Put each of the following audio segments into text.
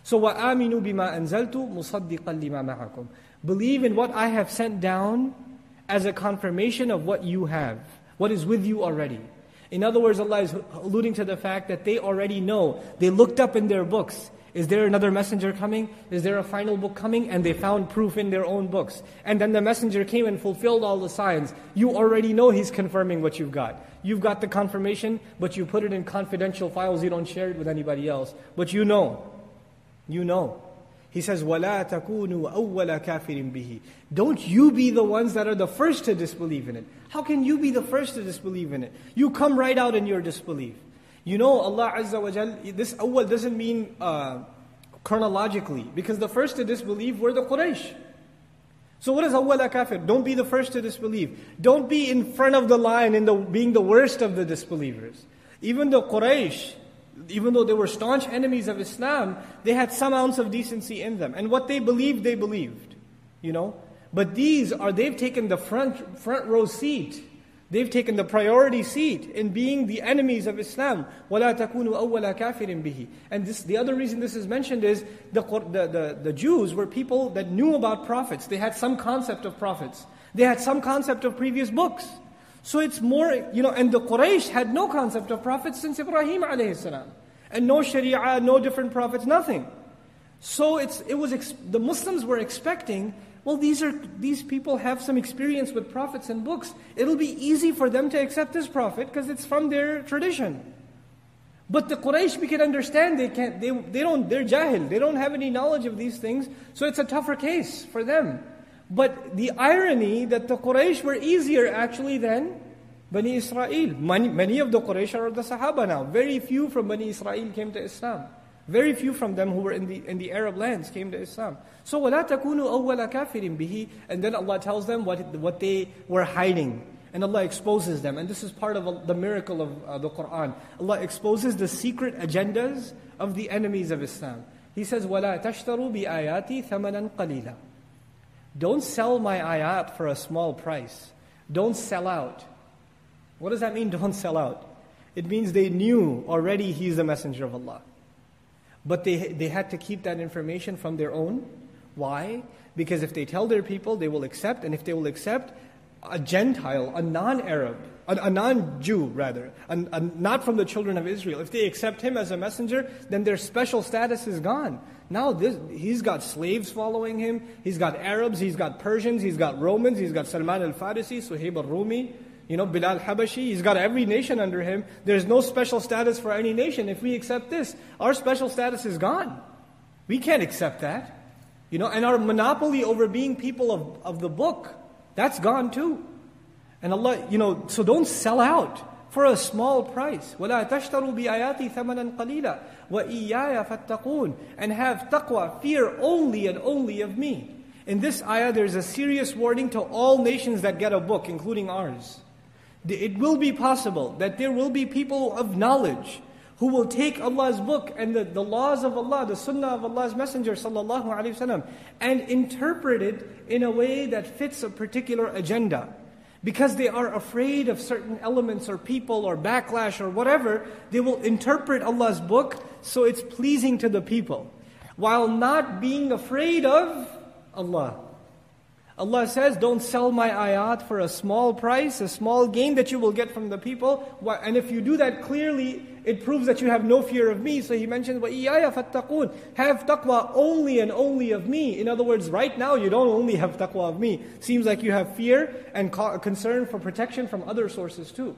So وَآمِنُوا بِمَا أَنزَلْتُ مُصَدِّقًا لِمَا مَعَكُمْ. Believe in what I have sent down as a confirmation of what you have, what is with you already. In other words, Allah is alluding to the fact that they already know. They looked up in their books. Is there another messenger coming? Is there a final book coming? And they found proof in their own books. And then the messenger came and fulfilled all the signs. You already know he's confirming what you've got. You've got the confirmation, but you put it in confidential files. You don't share it with anybody else. But you know. You know. He says, وَلَا تَكُونُوا أَوَّلَ كَافِرٍ بِهِ. Don't you be the ones that are the first to disbelieve in it. How can you be the first to disbelieve in it? You come right out in your disbelief. You know, Allah Azza wa Jal, this awwal doesn't mean chronologically, because the first to disbelieve were the Quraysh. So what is awwala kafir? Don't be the first to disbelieve. Don't be in front of the line in being the worst of the disbelievers. Even the Quraysh, even though they were staunch enemies of Islam, they had some ounce of decency in them. And what they believed, you know. But they've taken the front row seat. They've taken the priority seat in being the enemies of Islam. وَلَا تَكُونُوا أَوَّلَ كَافِرٍ بِهِ. And the other reason this is mentioned is the Jews were people that knew about prophets. They had some concept of prophets. They had some concept of previous books. So it's more, you know, and the Quraysh had no concept of prophets since Ibrahim alayhi salam. And no Sharia, no different prophets, nothing. So the Muslims were expecting, well, these people have some experience with prophets and books. It'll be easy for them to accept this prophet because it's from their tradition. But the Quraysh, we can understand, they're jahil. They don't have any knowledge of these things. So it's a tougher case for them. But the irony that the Quraysh were easier actually than Bani Israel. Many of the Quraysh are the Sahaba now. Very few from Bani Israel came to Islam. Very few from them who were in the Arab lands came to Islam. So وَلَا تَكُونُوا أَوَّلَ كَافِرٍ بِهِ. And then Allah tells them what they were hiding. And Allah exposes them. And this is part of the miracle of the Qur'an. Allah exposes the secret agendas of the enemies of Islam. He says, وَلَا تَشْتَرُوا بِآيَاتِي ثَمَنًا قَلِيلًا. Don't sell my ayat for a small price. Don't sell out. What does that mean, don't sell out? It means they knew already he's the messenger of Allah. But they had to keep that information from their own. Why? Because if they tell their people, they will accept. And if they will accept, a Gentile, a non-Arab, a non-Jew rather, not from the children of Israel, if they accept him as a messenger, then their special status is gone. Now he's got slaves following him, he's got Arabs, he's got Persians, he's got Romans, he's got Salman al-Farisi, Suhaib al-Rumi, Bilal Habashi, he's got every nation under him. There's no special status for any nation. If we accept this, our special status is gone. We can't accept that. And our monopoly over being people of the book, that's gone too. And Allah, so don't sell out for a small price. وَلَا تَشْتَرُوا بِآيَاتِي ثَمَنًا قَلِيلًا وَإِيَّايَ فَاتَّقُونَ. And have taqwa, fear only and only of me. In this ayah, there's a serious warning to all nations that get a book, including ours. It will be possible that there will be people of knowledge who will take Allah's book and the laws of Allah, the sunnah of Allah's Messenger sallallahu alaihi wasallam, and interpret it in a way that fits a particular agenda. Because they are afraid of certain elements or people or backlash or whatever, they will interpret Allah's book so it's pleasing to the people, while not being afraid of Allah. Allah says, don't sell my ayat for a small price, a small gain that you will get from the people. And if you do that clearly, it proves that you have no fear of me. So He mentions, وَإِيَّايَ فَاتَّقُونَ. Have taqwa only and only of me. In other words, right now you don't only have taqwa of me. Seems like you have fear and concern for protection from other sources too.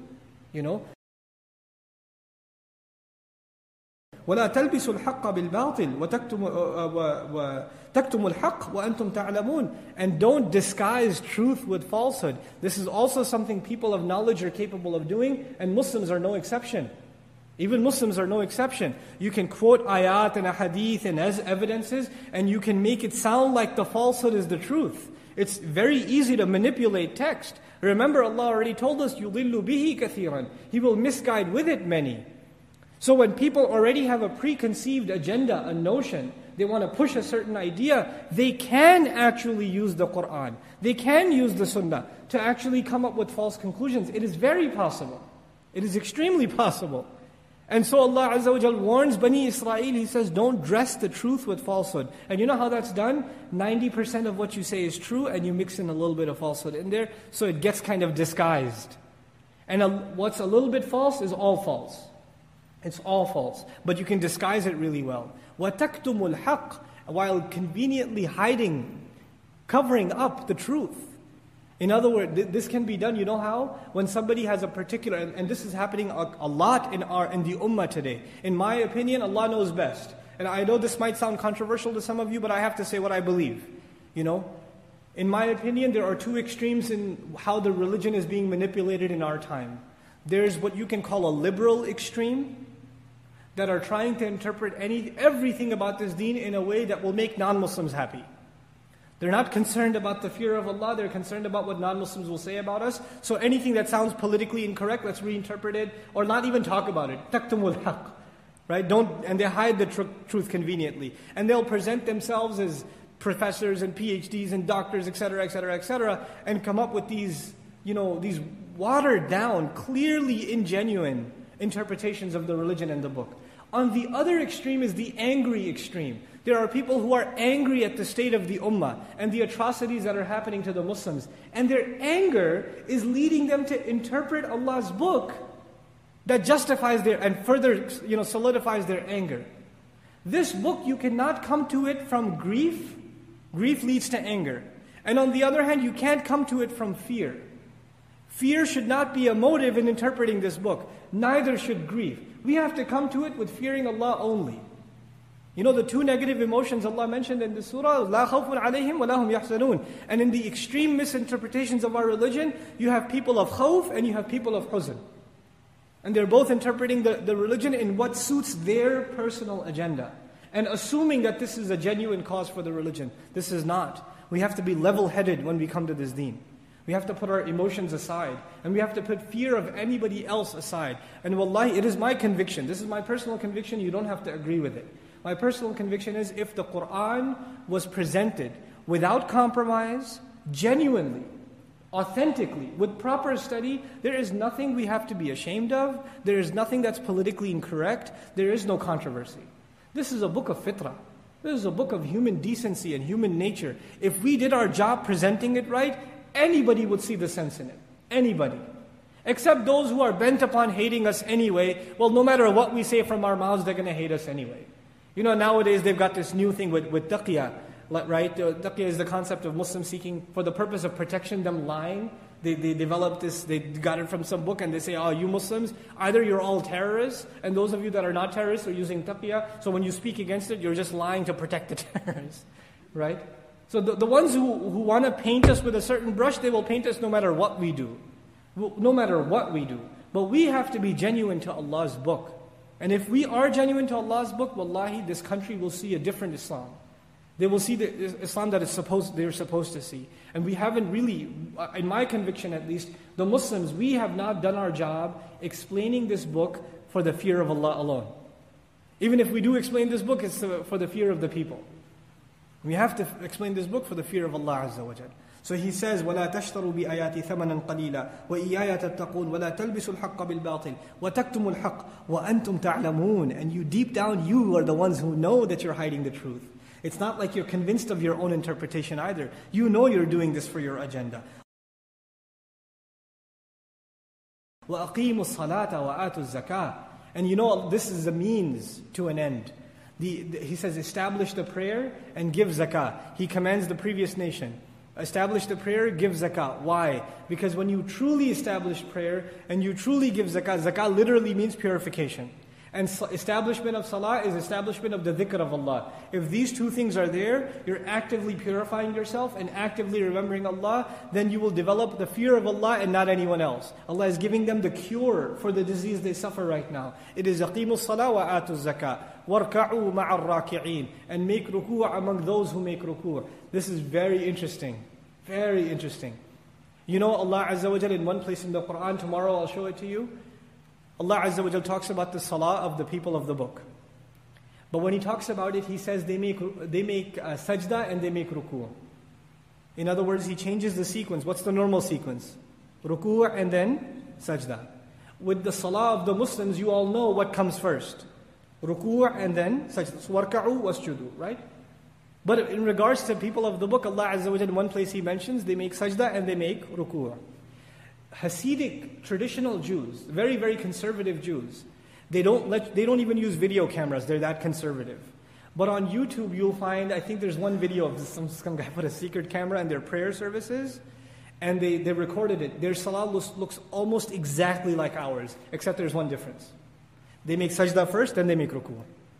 وَلَا تَلْبِسُوا الْحَقَّ بِالْبَاطِلِ وَتَكْتُمُوا الْحَقَّ وَأَنْتُمْ تَعْلَمُونَ. And don't disguise truth with falsehood. This is also something people of knowledge are capable of doing, and Muslims are no exception. Even Muslims are no exception. You can quote ayat and ahadith and as evidences, and you can make it sound like the falsehood is the truth. It's very easy to manipulate text. Remember, Allah already told us, يُضِلُّ بِهِ كَثِيرًا. He will misguide with it many. So when people already have a preconceived agenda, a notion, they want to push a certain idea, they can actually use the Qur'an. They can use the Sunnah to actually come up with false conclusions. It is very possible. It is extremely possible. And so Allah Azza wa Jal warns Bani Israel, He says, don't dress the truth with falsehood. And you know how that's done? 90% of what you say is true, and you mix in a little bit of falsehood in there, so it gets kind of disguised. And what's a little bit false is all false. It's all false. But you can disguise it really well. وَتَكْتُمُ الْحَقِّ, while conveniently hiding, covering up the truth. In other words, this can be done, you know how? When somebody has a particular, and this is happening a lot in the ummah today. In my opinion, Allah knows best. And I know this might sound controversial to some of you, but I have to say what I believe. You know? In my opinion, there are two extremes in how the religion is being manipulated in our time. There's what you can call a liberal extreme, that are trying to interpret everything about this deen in a way that will make non-Muslims happy. They're not concerned about the fear of Allah, they're concerned about what non-Muslims will say about us. So anything that sounds politically incorrect, let's reinterpret it, or not even talk about it. Taktumul haqq. Right? And they hide the truth conveniently. And they'll present themselves as professors and PhDs and doctors, etc., etc., etc., and come up with these watered down, clearly ingenuine interpretations of the religion and the book. On the other extreme is the angry extreme. There are people who are angry at the state of the ummah and the atrocities that are happening to the Muslims. And their anger is leading them to interpret Allah's book that justifies and further solidifies their anger. This book, you cannot come to it from grief. Grief leads to anger. And on the other hand, you can't come to it from fear. Fear should not be a motive in interpreting this book. Neither should grief. We have to come to it with fearing Allah only. You know the two negative emotions Allah mentioned in the surah, لَا خَوْفٌ عَلَيْهِمْ وَلَا هُمْ يَحْزَنُونَ. And in the extreme misinterpretations of our religion, you have people of khawf and you have people of huzn. And they're both interpreting the religion in what suits their personal agenda. And assuming that this is a genuine cause for the religion. This is not. We have to be level-headed when we come to this deen. We have to put our emotions aside. And we have to put fear of anybody else aside. And wallahi, it is my conviction. This is my personal conviction. You don't have to agree with it. My personal conviction is if the Qur'an was presented without compromise, genuinely, authentically, with proper study, there is nothing we have to be ashamed of. There is nothing that's politically incorrect. There is no controversy. This is a book of fitrah. This is a book of human decency and human nature. If we did our job presenting it right, anybody would see the sense in it. Anybody. Except those who are bent upon hating us anyway. Well, no matter what we say from our mouths, they're going to hate us anyway. You know, nowadays they've got this new thing with taqiyya, right? Taqiyya is the concept of Muslims seeking, for the purpose of protection, them lying. They developed this, they got it from some book and they say, oh, you Muslims, either you're all terrorists, and those of you that are not terrorists are using taqiyya, so when you speak against it, you're just lying to protect the terrorists, right? So the ones who want to paint us with a certain brush, they will paint us no matter what we do. No matter what we do. But we have to be genuine to Allah's book. And if we are genuine to Allah's book, wallahi, this country will see a different Islam. They will see the Islam that they're supposed to see. And we haven't really, in my conviction at least, the Muslims, we have not done our job explaining this book for the fear of Allah alone. Even if we do explain this book, it's for the fear of the people. We have to explain this book for the fear of Allah Azza wa Jal. So he says, وَلَا تَشْتَرُوا بِآيَاتِ ثَمَنًا قَلِيلًا وَإِيَّايَ تَتَّقُونَ وَلَا تَلْبِسُوا الْحَقَّ بِالْبَاطِلِ وَتَكْتُمُوا الْحَقَّ وَأَنْتُمْ تَعْلَمُونَ. And you deep down, you are the ones who know that you're hiding the truth. It's not like you're convinced of your own interpretation either. You know you're doing this for your agenda. وَأَقِيمُوا الصَّلَاةَ وَآتُوا الزَّكَاةَ. And you know this is a means to an end. He says, establish the prayer and give zakah. He commands the previous nation. Establish the prayer, give zakah. Why? Because when you truly establish prayer and you truly give zakah, zakah literally means purification. And establishment of salah is establishment of the dhikr of Allah. If these two things are there, you're actively purifying yourself and actively remembering Allah, then you will develop the fear of Allah and not anyone else. Allah is giving them the cure for the disease they suffer right now. It is aqimu salah wa atu zakah. وَارْكَعُوا مَعَ الرَّاكِعِينَ. And make ruku' among those who make ruku'. This is very interesting. Very interesting. You know Allah Azza wa Jal in one place in the Quran, tomorrow I'll show it to you. Allah Azza wa Jal talks about the salah of the people of the book. But when He talks about it, He says they make sajda and they make ruku'. In other words, He changes the sequence. What's the normal sequence? Ruku' and then sajda. with the salah of the Muslims, you all know what comes first. Ruku' and then sajda. Warka'u wasjudu, right? But in regards to people of the book, Allah Azza wa Jalla, in one place He mentions, they make sajda and they make ruku'. Hasidic, traditional Jews, very, very conservative Jews, they don't even use video cameras, they're that conservative. But on YouTube you'll find, I think there's one video of some guy put a secret camera in their prayer services, and they recorded it. Their salah looks almost exactly like ours, except there's one difference. They make sajda first, then they make ruku'.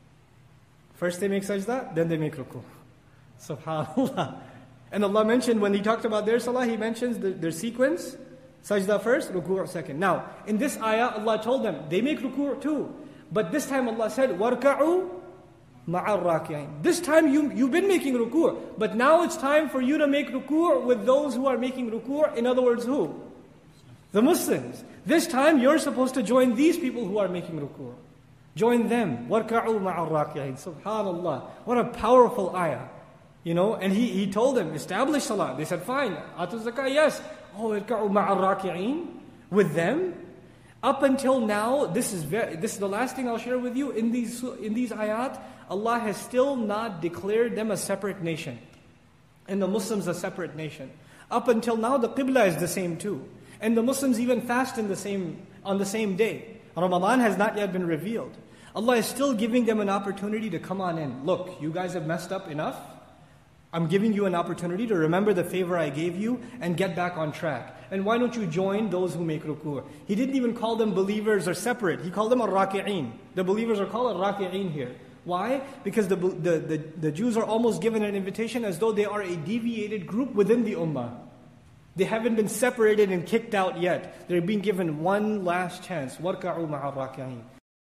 First they make sajda, then they make ruku'. SubhanAllah. And Allah mentioned, when He talked about their salah, He mentions their sequence, sajda first, ruku' second. Now, in this ayah, Allah told them, they make ruku' too. But this time Allah said, وَارْكَعُوا مَعَ الرَّاكِعِينَ. This time you've been making ruku', but now it's time for you to make ruku' with those who are making ruku'. In other words, who? The Muslims. This time you're supposed to join these people who are making ruku'. Join them. وَارْكَعُوا مَعَ الرَّاكِعِينَ. SubhanAllah. What a powerful ayah. You know, and he told them, establish salah. They said, fine. Atu zakah, yes. Oh, irka'u ma'ar raki'in, with them. Up until now, this is the last thing I'll share with you. In these ayat, Allah has still not declared them a separate nation, and the Muslims a separate nation. Up until now, the Qibla is the same too, and the Muslims even fast on the same day. Ramadan has not yet been revealed. Allah is still giving them an opportunity to come on in. Look, you guys have messed up enough. I'm giving you an opportunity to remember the favor I gave you and get back on track. And why don't you join those who make ruku'? He didn't even call them believers or separate. He called them ar-raki'in. The believers are called ar-raki'in here. Why? Because the Jews are almost given an invitation as though they are a deviated group within the ummah. They haven't been separated and kicked out yet. They're being given one last chance. وَارْكَعُوا مَعَ الرَّاكِعِينَ.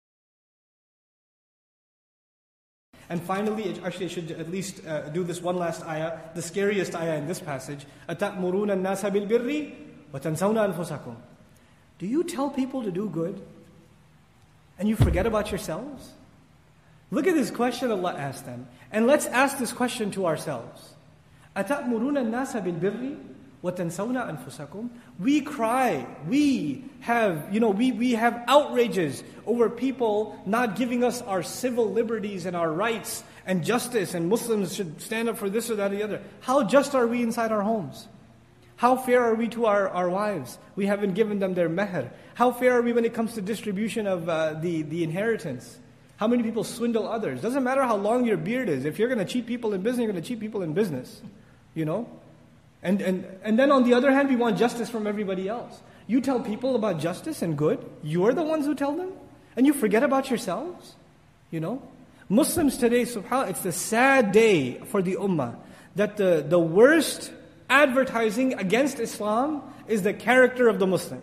And finally, actually I should at least do this one last ayah, the scariest ayah in this passage. أَتَأْمُرُونَ النَّاسَ بِالْبِرِّ وَتَنْسَوْنَ أَنفُسَكُمْ. Do you tell people to do good and you forget about yourselves? Look at this question Allah asked them. And let's ask this question to ourselves. أَتَأْمُرُونَ النَّاسَ بِالْبِرِّ وَتَنْسَوْنَ أَنفُسَكُمْ. We cry, we have outrages over people not giving us our civil liberties and our rights and justice, and Muslims should stand up for this or that or the other. How just are we inside our homes? How fair are we to our wives? We haven't given them their meher. How fair are we when it comes to distribution of the inheritance? How many people swindle others? Doesn't matter how long your beard is. If you're going to cheat people in business, you're going to cheat people in business. You know? And then on the other hand, we want justice from everybody else. You tell people about justice and good, you're the ones who tell them, and you forget about yourselves. You know? Muslims today, subhanAllah, it's the sad day for the ummah that the worst advertising against Islam is the character of the Muslim.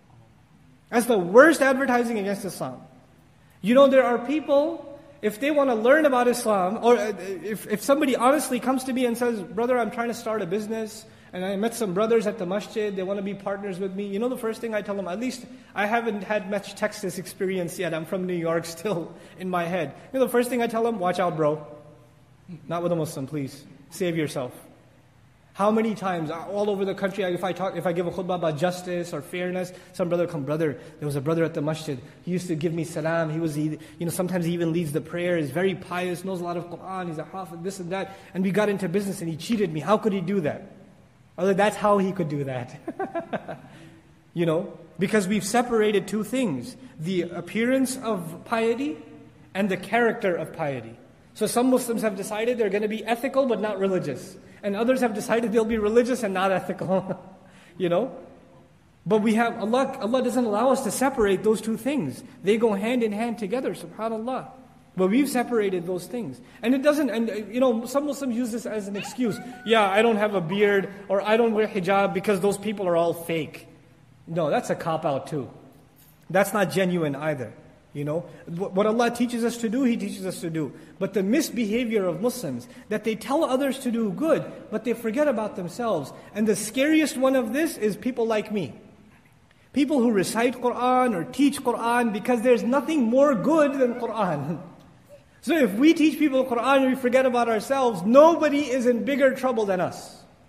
That's the worst advertising against Islam. You know, there are people, if they want to learn about Islam, or if somebody honestly comes to me and says, brother, I'm trying to start a business, and I met some brothers at the masjid, they want to be partners with me. You know the first thing I tell them, at least I haven't had much Texas experience yet, I'm from New York still in my head. You know the first thing I tell them, watch out bro. Not with a Muslim, please. Save yourself. How many times, all over the country, if I give a khutbah about justice or fairness, some brother come, brother, there was a brother at the masjid, he used to give me salam, sometimes he even leads the prayer, he's very pious, knows a lot of Qur'an, he's a hafiz, this and that, and we got into business and he cheated me, how could he do that? I was like, that's how he could do that. You know, because we've separated two things, the appearance of piety and the character of piety. So some Muslims have decided they're going to be ethical but not religious. And others have decided they'll be religious and not ethical. You know? But Allah doesn't allow us to separate those two things. They go hand in hand together, subhanAllah. But we've separated those things. And it doesn't, some Muslims use this as an excuse. Yeah, I don't have a beard, or I don't wear hijab because those people are all fake. No, that's a cop-out too. That's not genuine either. You know, what Allah teaches us to do, He teaches us to do. But the misbehavior of Muslims, that they tell others to do good, but they forget about themselves. And the scariest one of this is people like me. People who recite Qur'an or teach Qur'an, because there's nothing more good than Qur'an. So if we teach people Qur'an and we forget about ourselves, nobody is in bigger trouble than us.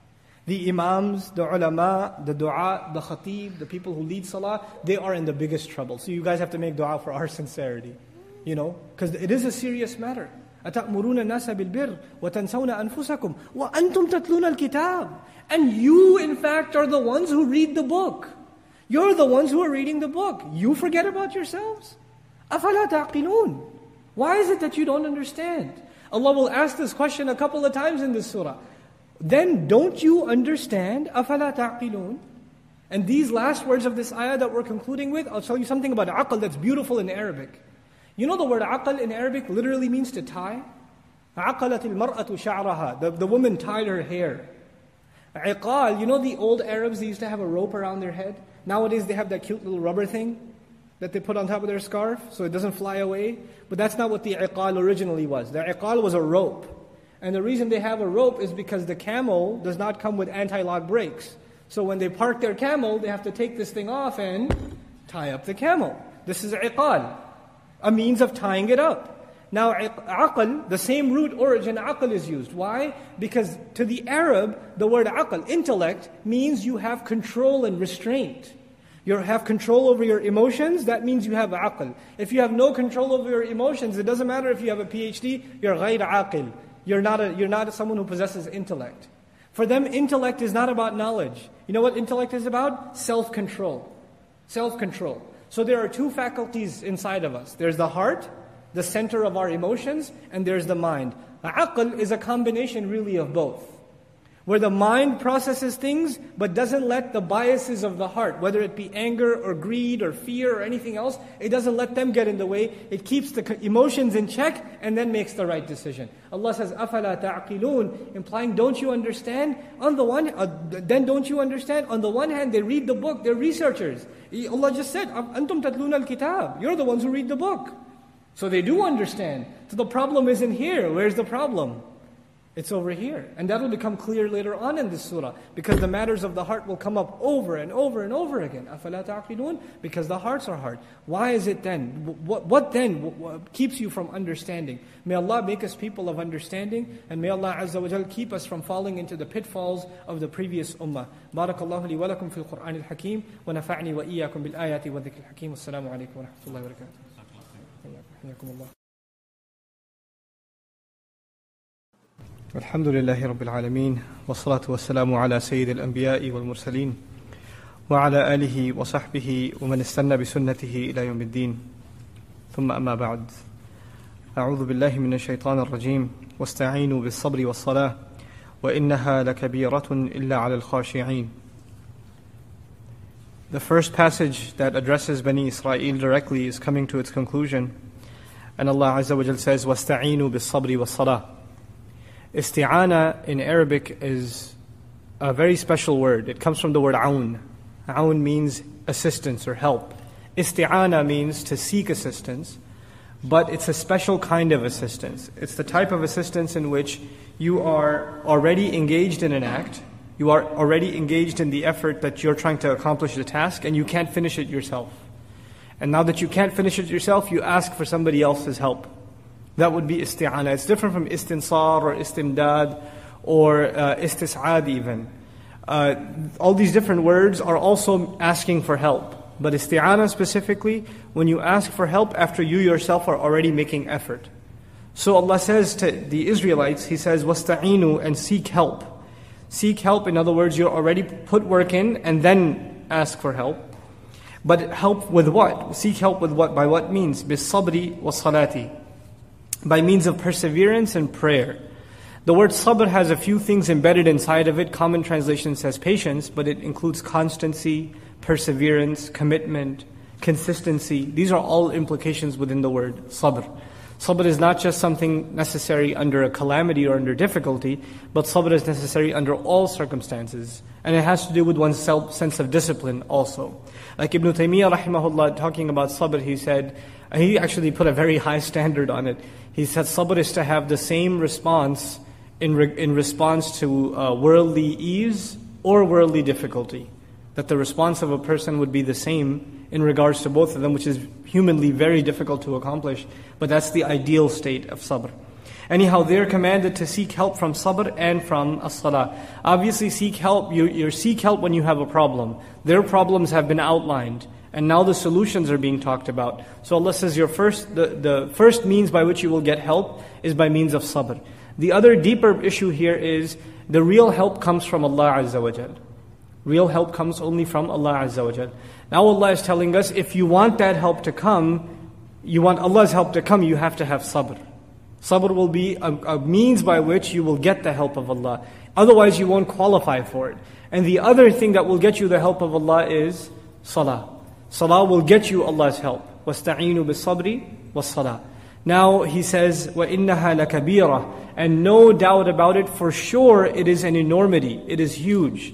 The imams, the ulama, the dua, the khatib, the people who lead salah, they are in the biggest trouble. So you guys have to make dua for our sincerity. Because it is a serious matter. أَتَأْمُرُونَ النَّاسَ بِالْبِرِّ وَتَنْسَوْنَ أَنفُسَكُمْ وَأَنْتُمْ تَتْلُونَ الْكِتَابِ. And you, in fact, are the ones who read the book. You're the ones who are reading the book. You forget about yourselves? أَفَلَا تَعْقِلُونَ. Why is it that you don't understand? Allah will ask this question a couple of times in this surah. Then don't you understand? أَفَلَا تَعْقِلُونَ. And these last words of this ayah that we're concluding with, I'll tell you something about aql that's beautiful in Arabic. You know the word aql in Arabic literally means to tie? عَقَلَتِ الْمَرْأَةُ شَعْرَهَا. The woman tied her hair. Iqal, you know the old Arabs, they used to have a rope around their head? Nowadays they have that cute little rubber thing that they put on top of their scarf so it doesn't fly away. But that's not what the iqal originally was. The iqal was a rope. And the reason they have a rope is because the camel does not come with anti-lock brakes. So when they park their camel, they have to take this thing off and tie up the camel. This is iqal, a means of tying it up. Now aql, the same root origin aql is used. Why? Because to the Arab, the word aql, intellect, means you have control and restraint. You have control over your emotions, that means you have aql. If you have no control over your emotions, it doesn't matter if you have a PhD, you're ghayr aqil. You're not someone who possesses intellect. For them, intellect is not about knowledge. You know what intellect is about? Self-control. Self-control. So there are two faculties inside of us. There's the heart, the center of our emotions, and there's the mind. Aql is a combination really of both. Where the mind processes things, but doesn't let the biases of the heart, whether it be anger or greed or fear or anything else, it doesn't let them get in the way. It keeps the emotions in check and then makes the right decision. Allah says, أَفَلَا تَعْقِلُونَ, implying, don't you understand? Then don't you understand? On the one hand, they read the book, they're researchers. Allah just said, أَنْتُمْ تَتْلُونَ الْكِتَابِ. You're the ones who read the book. So they do understand. So the problem isn't here. Where's the problem? It's over here. And that will become clear later on in this surah. Because the matters of the heart will come up over and over and over again. أَفَلَا تَعْقِلُونَ. Because the hearts are hard. Why is it then? What then keeps you from understanding? May Allah make us people of understanding. And may Allah Azza wa Jal keep us from falling into the pitfalls of the previous ummah. Barakallahu li wa lakum fil Qur'an al-Hakim. Wa nafa'ni wa iyyakum bil ayati wa dhikr al-Hakim. Wassalamu alaikum wa rahmatullahi wa barakatuh. حياكم الله. الحمد لله رب العالمين والصلاة والسلام على سيد الأنبياء والمرسلين وعلى آله وصحبه ومن استنى بسنته إلى يوم الدين ثم أما بعد أعوذ بالله من الشيطان الرجيم واستعينوا بالصبر والصلاة وإنها لكبيرة إلا على الخاشعين. The first passage that addresses Bani Israel directly is coming to its conclusion, and Allah Azza wa Jal says وَاسْتَعِينُوا بِالصَّبْرِ وَالصَّلَاةِ. Isti'ana in Arabic is a very special word. It comes from the word aun. Aun means assistance or help. Isti'ana means to seek assistance, but it's a special kind of assistance. It's the type of assistance in which you are already engaged in an act, you are already engaged in the effort that you're trying to accomplish the task, and you can't finish it yourself. And now that you can't finish it yourself, you ask for somebody else's help. That would be isti'ana. It's different from istinsar or istimdad or istis'ad even. All these different words are also asking for help. But isti'ana specifically, when you ask for help after you yourself are already making effort. So Allah says to the Israelites, He says, وَاسْتَعِينُوا, and seek help. Seek help, in other words, you already put work in and then ask for help. But help with what? Seek help with what? By what means? بِالصَّبْرِ وَالصَّلَاةِ. By means of perseverance and prayer. The word sabr has a few things embedded inside of it. Common translation says patience, but it includes constancy, perseverance, commitment, consistency. These are all implications within the word sabr. Sabr is not just something necessary under a calamity or under difficulty, but sabr is necessary under all circumstances. And it has to do with one's sense of discipline also. Like Ibn Taymiyyah rahimahullah, talking about sabr, he said, he actually put a very high standard on it. He said sabr is to have the same response in response to worldly ease or worldly difficulty. That the response of a person would be the same in regards to both of them, which is humanly very difficult to accomplish. But that's the ideal state of sabr. Anyhow, they're commanded to seek help from sabr and from as-salah. Obviously, seek help. You seek help when you have a problem. Their problems have been outlined, and now the solutions are being talked about. So Allah says, the first means by which you will get help is by means of sabr. The other deeper issue here is the real help comes from Allah Azza wa Jal. Real help comes only from Allah Azza wa Jal. Now Allah is telling us, if you want that help to come, you want Allah's help to come, you have to have sabr. Sabr will be a means by which you will get the help of Allah. Otherwise you won't qualify for it. And the other thing that will get you the help of Allah is salah. Salah will get you Allah's help. وَاسْتَعِينُوا بِالصَّبْرِ وَالصَّلَاةِ. Now he says, وَإِنَّهَا لَكَبِيرَةٌ. And no doubt about it, for sure it is an enormity. It is huge.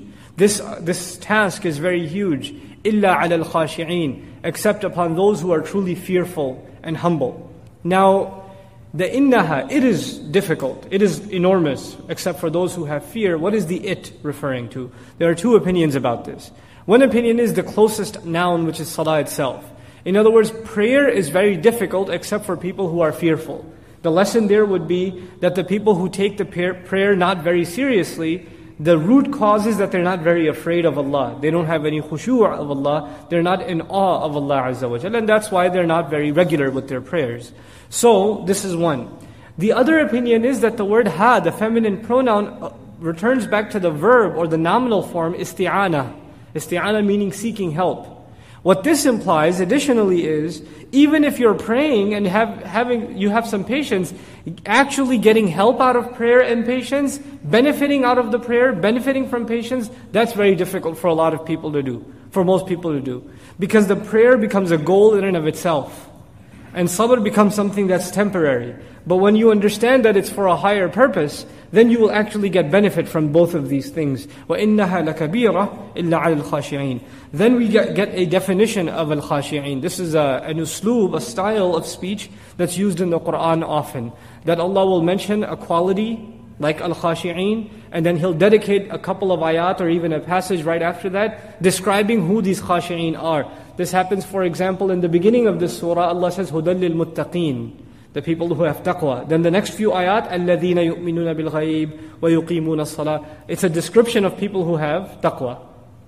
This task is very huge. إِلَّا عَلَى الْخَاشِعِينَ. Except upon those who are truly fearful and humble. Now, the innaha, it is difficult. It is enormous, except for those who have fear. What is the it referring to? There are two opinions about this. One opinion is the closest noun, which is salah itself. In other words, prayer is very difficult except for people who are fearful. The lesson there would be that the people who take the prayer not very seriously, the root cause is that they're not very afraid of Allah. They don't have any khushu' of Allah. They're not in awe of Allah Azza wa Jalla. And that's why they're not very regular with their prayers. So, this is one. The other opinion is that the word ha, the feminine pronoun, returns back to the verb or the nominal form isti'ana. Isti'ana meaning seeking help. What this implies additionally is, even if you're praying and you have some patience, actually getting help out of prayer and patience, benefiting out of the prayer, benefiting from patience, that's very difficult for a lot of people to do, for most people to do. Because the prayer becomes a goal in and of itself. And sabr becomes something that's temporary. But when you understand that it's for a higher purpose, then you will actually get benefit from both of these things. وَإِنَّهَا لَكَبِيرَةٌ إِلَّا عَلَى الْخَاشِعِينَ. Then we get a definition of al-khashi'in. This is an usloob, a style of speech that's used in the Qur'an often. That Allah will mention a quality like al-khashi'in, and then He'll dedicate a couple of ayat or even a passage right after that describing who these khashi'in are. This happens, for example, in the beginning of this surah. Allah says, هُدًى لِلْمُتَّقِينَ, the people who have taqwa. Then the next few ayat, الَّذِينَ يُؤْمِنُونَ بِالْغَيْبِ وَيُقِيمُونَ الصَّلَاةِ. It's a description of people who have taqwa.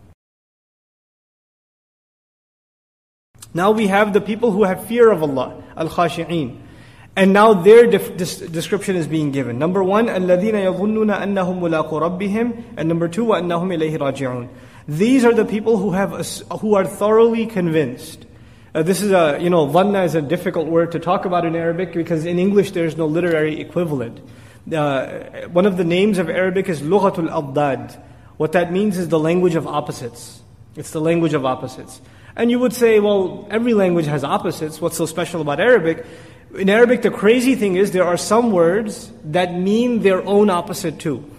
Now we have the people who have fear of Allah, al-khashi'in. And now their description is being given. Number one, الَّذِينَ يَظُنُّونَ أَنَّهُمْ مُلَاقُو رَبِّهِمْ. And number two, وَأَنَّهُمْ إِلَيْهِ رَاجِعُونَ. These are the people who are thoroughly convinced. This is dhanna is a difficult word to talk about in Arabic because in English there is no literary equivalent. One of the names of Arabic is lughatul abdad. What that means is the language of opposites. It's the language of opposites. And you would say, well, every language has opposites. What's so special about Arabic? In Arabic, the crazy thing is there are some words that mean their own opposite too.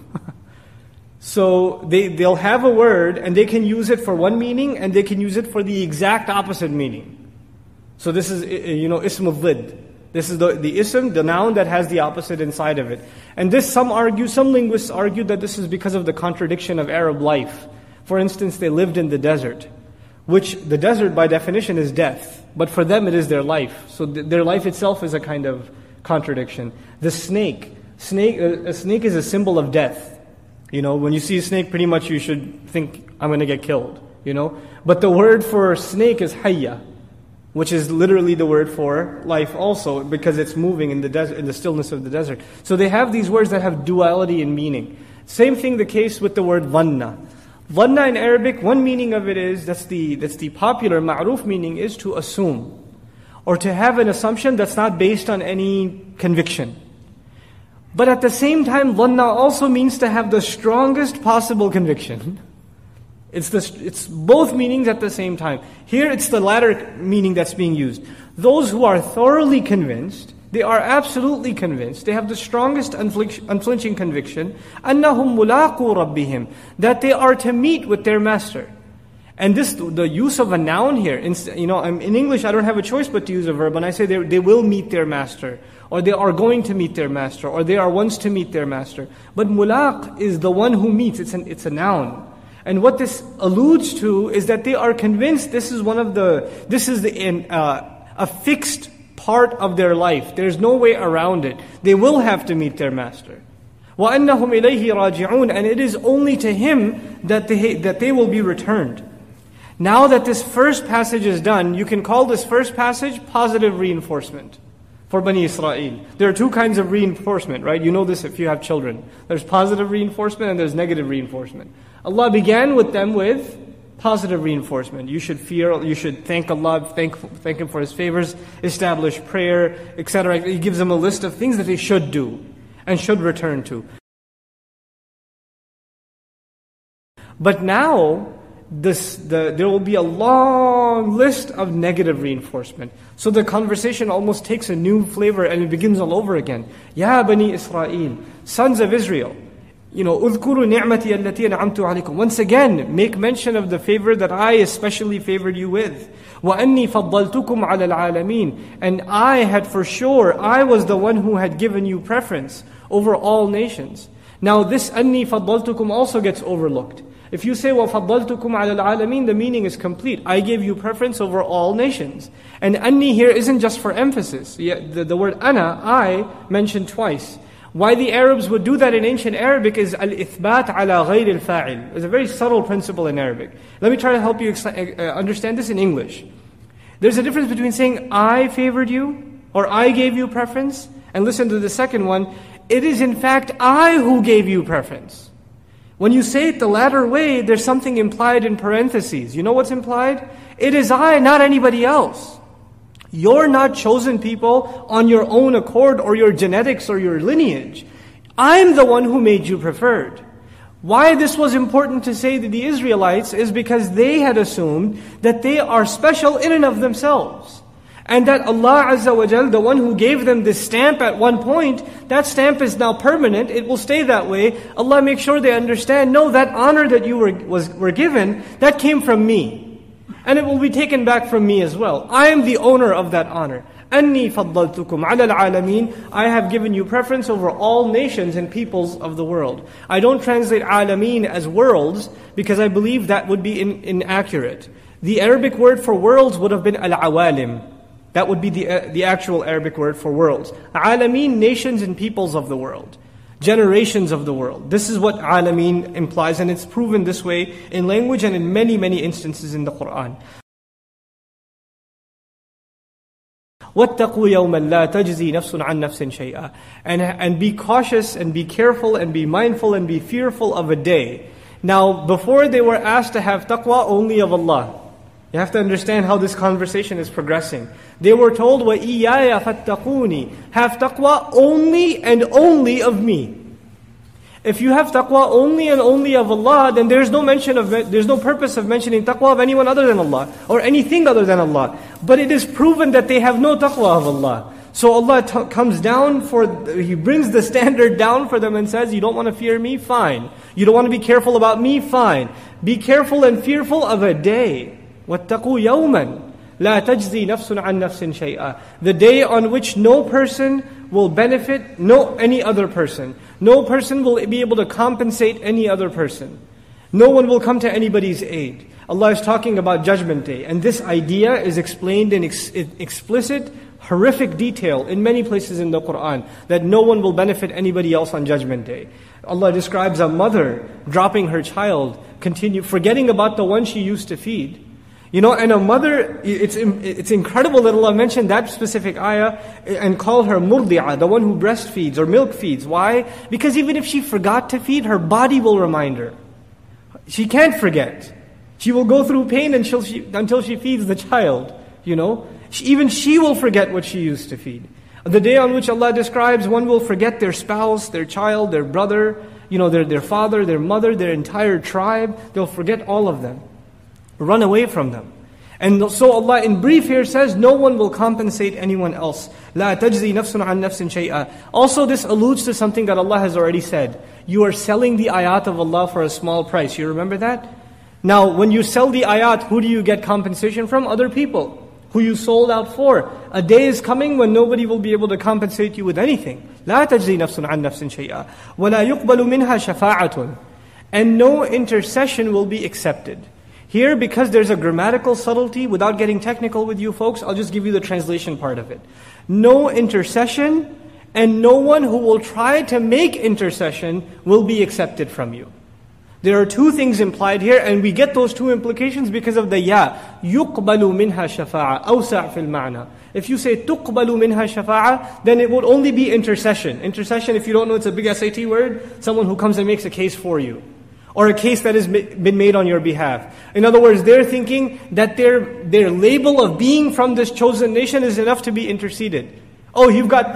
So they'll have a word and they can use it for one meaning and they can use it for the exact opposite meaning. So this is, ism al-dhid. This is the ism, the noun that has the opposite inside of it. And this, some linguists argue that this is because of the contradiction of Arab life. For instance, they lived in the desert, which the desert by definition is death. But for them it is their life. So their life itself is a kind of contradiction. The snake. A snake is a symbol of death. When you see a snake, pretty much you should think, I'm going to get killed. But the word for snake is hayya, which is literally the word for life also, because it's moving in the desert, in the stillness of the desert. So they have these words that have duality in meaning. Same thing the case with the word dhanna. Dhanna in Arabic, one meaning of it is, that's the popular ma'ruf meaning, is to assume. Or to have an assumption that's not based on any conviction. But at the same time, dhanna also means to have the strongest possible conviction. It's both meanings at the same time. Here it's the latter meaning that's being used. Those who are thoroughly convinced, they are absolutely convinced, they have the strongest unflinching conviction, أَنَّهُمْ مُلَاقُوا رَبِّهِمْ, that they are to meet with their master. And the use of a noun here, in English I don't have a choice but to use a verb, and I say they will meet their master, or they are going to meet their master, or they are once to meet their master. But mulaq is the one who meets, it's a noun. And what this alludes to is that they are convinced this is a fixed part of their life. There's no way around it. They will have to meet their master. وَأَنَّهُمْ إِلَيْهِ رَاجِعُونَ. And it is only to Him that they will be returned. Now that this first passage is done, you can call this first passage positive reinforcement for Bani Israel. There are two kinds of reinforcement, right? You know this if you have children. There's positive reinforcement and there's negative reinforcement. Allah began with them with positive reinforcement. You should fear, you should thank Allah, thank Him for His favors, establish prayer, etc. He gives them a list of things that they should do and should return to. But now, there will be a long list of negative reinforcement. So the conversation almost takes a new flavor and it begins all over again. Ya Bani Israel, sons of Israel, اذكروا نعمتي التي أنعمت عليكم. Once again, make mention of the favor that I especially favored you with. وأني فضلتكم على العالمين. And I had for sure, I was the one who had given you preference over all nations. Now this أني فضلتكم also gets overlooked. If you say, وَفَضَّلْتُكُمْ عَلَى الْعَالَمِينَ, the meaning is complete. I gave you preference over all nations. And anni here isn't just for emphasis. The word ana, I, mentioned twice. Why the Arabs would do that in ancient Arabic is al-ithbat ala ghayr al-fa'il. It's a very subtle principle in Arabic. Let me try to help you understand this in English. There's a difference between saying, I favored you, or I gave you preference, and listen to the second one, it is in fact I who gave you preference. When you say it the latter way, there's something implied in parentheses. You know what's implied? It is I, not anybody else. You're not chosen people on your own accord or your genetics or your lineage. I'm the one who made you preferred. Why this was important to say to the Israelites is because they had assumed that they are special in and of themselves. And that Allah Azza wa Jal, the one who gave them this stamp at one point, that stamp is now permanent, it will stay that way. Allah makes sure they understand, no, that honor that you were given, that came from me. And it will be taken back from me as well. I am the owner of that honor. أَنِّي فَضَّلْتُكُمْ عَلَى الْعَالَمِينَ. I have given you preference over all nations and peoples of the world. I don't translate alameen as worlds, because I believe that would be inaccurate. The Arabic word for worlds would have been al-awalim. That would be the actual Arabic word for worlds. Alameen, nations and peoples of the world. Generations of the world. This is what alameen implies, and it's proven this way in language and in many, many instances in the Qur'an. وَاتَّقُوا يَوْمًا لَا تَجْزِي نَفْسٌ عَنْ نَفْسٍ شَيْئًا. And be cautious and be careful and be mindful and be fearful of a day. Now, before they were asked to have taqwa only of Allah. You have to understand how this conversation is progressing. They were told, وَإِيَّايَ فَاتَّقُونِ. Have taqwa only and only of me. If you have taqwa only and only of Allah, then there's no purpose of mentioning taqwa of anyone other than Allah, or anything other than Allah. But it is proven that they have no taqwa of Allah. So Allah comes down He brings the standard down for them and says, you don't want to fear me? Fine. You don't want to be careful about me? Fine. Be careful and fearful of a day. وَاتَّقُوا يَوْمًا لَا تَجْزِي نَفْسٌ عَنْ نَفْسٍ شَيْئًا. The day on which no person will benefit any other person. No person will be able to compensate any other person. No one will come to anybody's aid. Allah is talking about Judgment Day. And this idea is explained in explicit, horrific detail in many places in the Qur'an. That no one will benefit anybody else on Judgment Day. Allah describes a mother dropping her child, forgetting about the one she used to feed. And a mother, it's incredible that Allah mentioned that specific ayah and called her murdi'a, the one who breastfeeds or milk feeds. Why? Because even if she forgot to feed, her body will remind her. She can't forget. She will go through pain until she feeds the child. Even she will forget what she used to feed. The day on which Allah describes, one will forget their spouse, their child, their brother, their father, their mother, their entire tribe. They'll forget all of them. Run away from them. And so Allah in brief here says, no one will compensate anyone else. لا تجزي نفس عن نفس شيئا. Also this alludes to something that Allah has already said. You are selling the ayat of Allah for a small price. You remember that? Now when you sell the ayat, who do you get compensation from? Other people who you sold out for. A day is coming when nobody will be able to compensate you with anything. لا تجزي نفس عن نفس شيئا. ولا يقبل منها شفاعة. And no intercession will be accepted. Here, because there's a grammatical subtlety, without getting technical with you folks, I'll just give you the translation part of it. No intercession, and no one who will try to make intercession will be accepted from you. There are two things implied here, and we get those two implications because of the ya. يُقْبَلُ مِنْهَا شَفَاعَةً أَوْسَعْ فِي الْمَعْنَى. If you say تُقْبَلُ مِنْهَا شَفَاعَةً, then it would only be intercession. Intercession, if you don't know, it's a big SAT word. Someone who comes and makes a case for you. Or a case that has been made on your behalf. In other words, they're thinking that their label of being from this chosen nation is enough to be interceded. Oh, you've got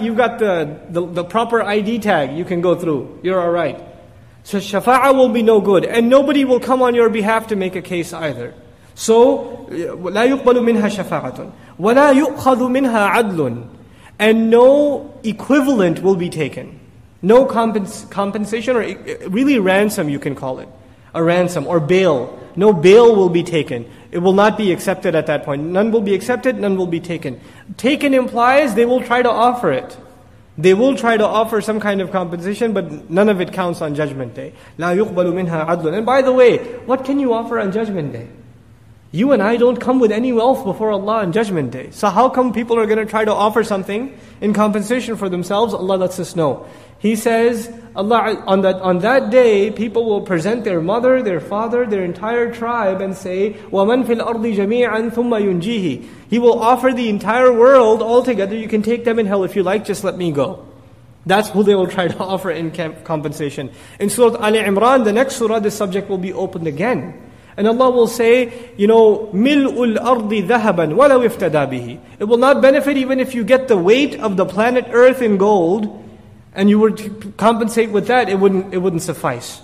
the proper ID tag, you can go through. You're alright. So shafa'ah will be no good. And nobody will come on your behalf to make a case either. So, لَا يُقْبَلُ مِنْهَا شَفَاعَةٌ وَلَا يُؤْخَذُ مِنْهَا عَدْلٌ. And no equivalent will be taken. No compensation, or really ransom you can call it. A ransom or bail. No bail will be taken. It will not be accepted at that point. None will be accepted, none will be taken. Taken implies they will try to offer it. They will try to offer some kind of compensation, but none of it counts on Judgment Day. لَا يُقْبَلُ مِنْهَا عَدْلٌ. And by the way, what can you offer on Judgment Day? You and I don't come with any wealth before Allah on Judgment Day. So how come people are going to try to offer something in compensation for themselves? Allah lets us know. He says, Allah on that day, people will present their mother, their father, their entire tribe and say, وَمَنْ فِي الْأَرْضِ جَمِيعًا ثُمَّ يُنْجِيهِ. He will offer the entire world altogether. You can take them in hell if you like, just let me go. That's who they will try to offer in compensation. In Surah Ali Imran, the next surah, this subject will be opened again. And Allah will say, مِلْءُ الْأَرْضِ ذَهَبًا وَلَوْ اِفْتَدَى بِهِ. It will not benefit even if you get the weight of the planet Earth in gold, and you were to compensate with that, it wouldn't suffice.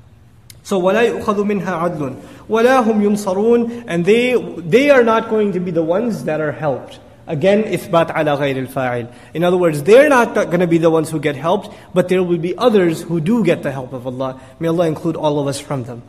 So وَلَا يُؤْخَذُ مِنْهَا عَدْلٌ وَلَا هُمْ يُنصَرُونَ. And they are not going to be the ones that are helped. Again, إثبات على غير الفاعل. In other words, they're not going to be the ones who get helped, but there will be others who do get the help of Allah. May Allah include all of us from them.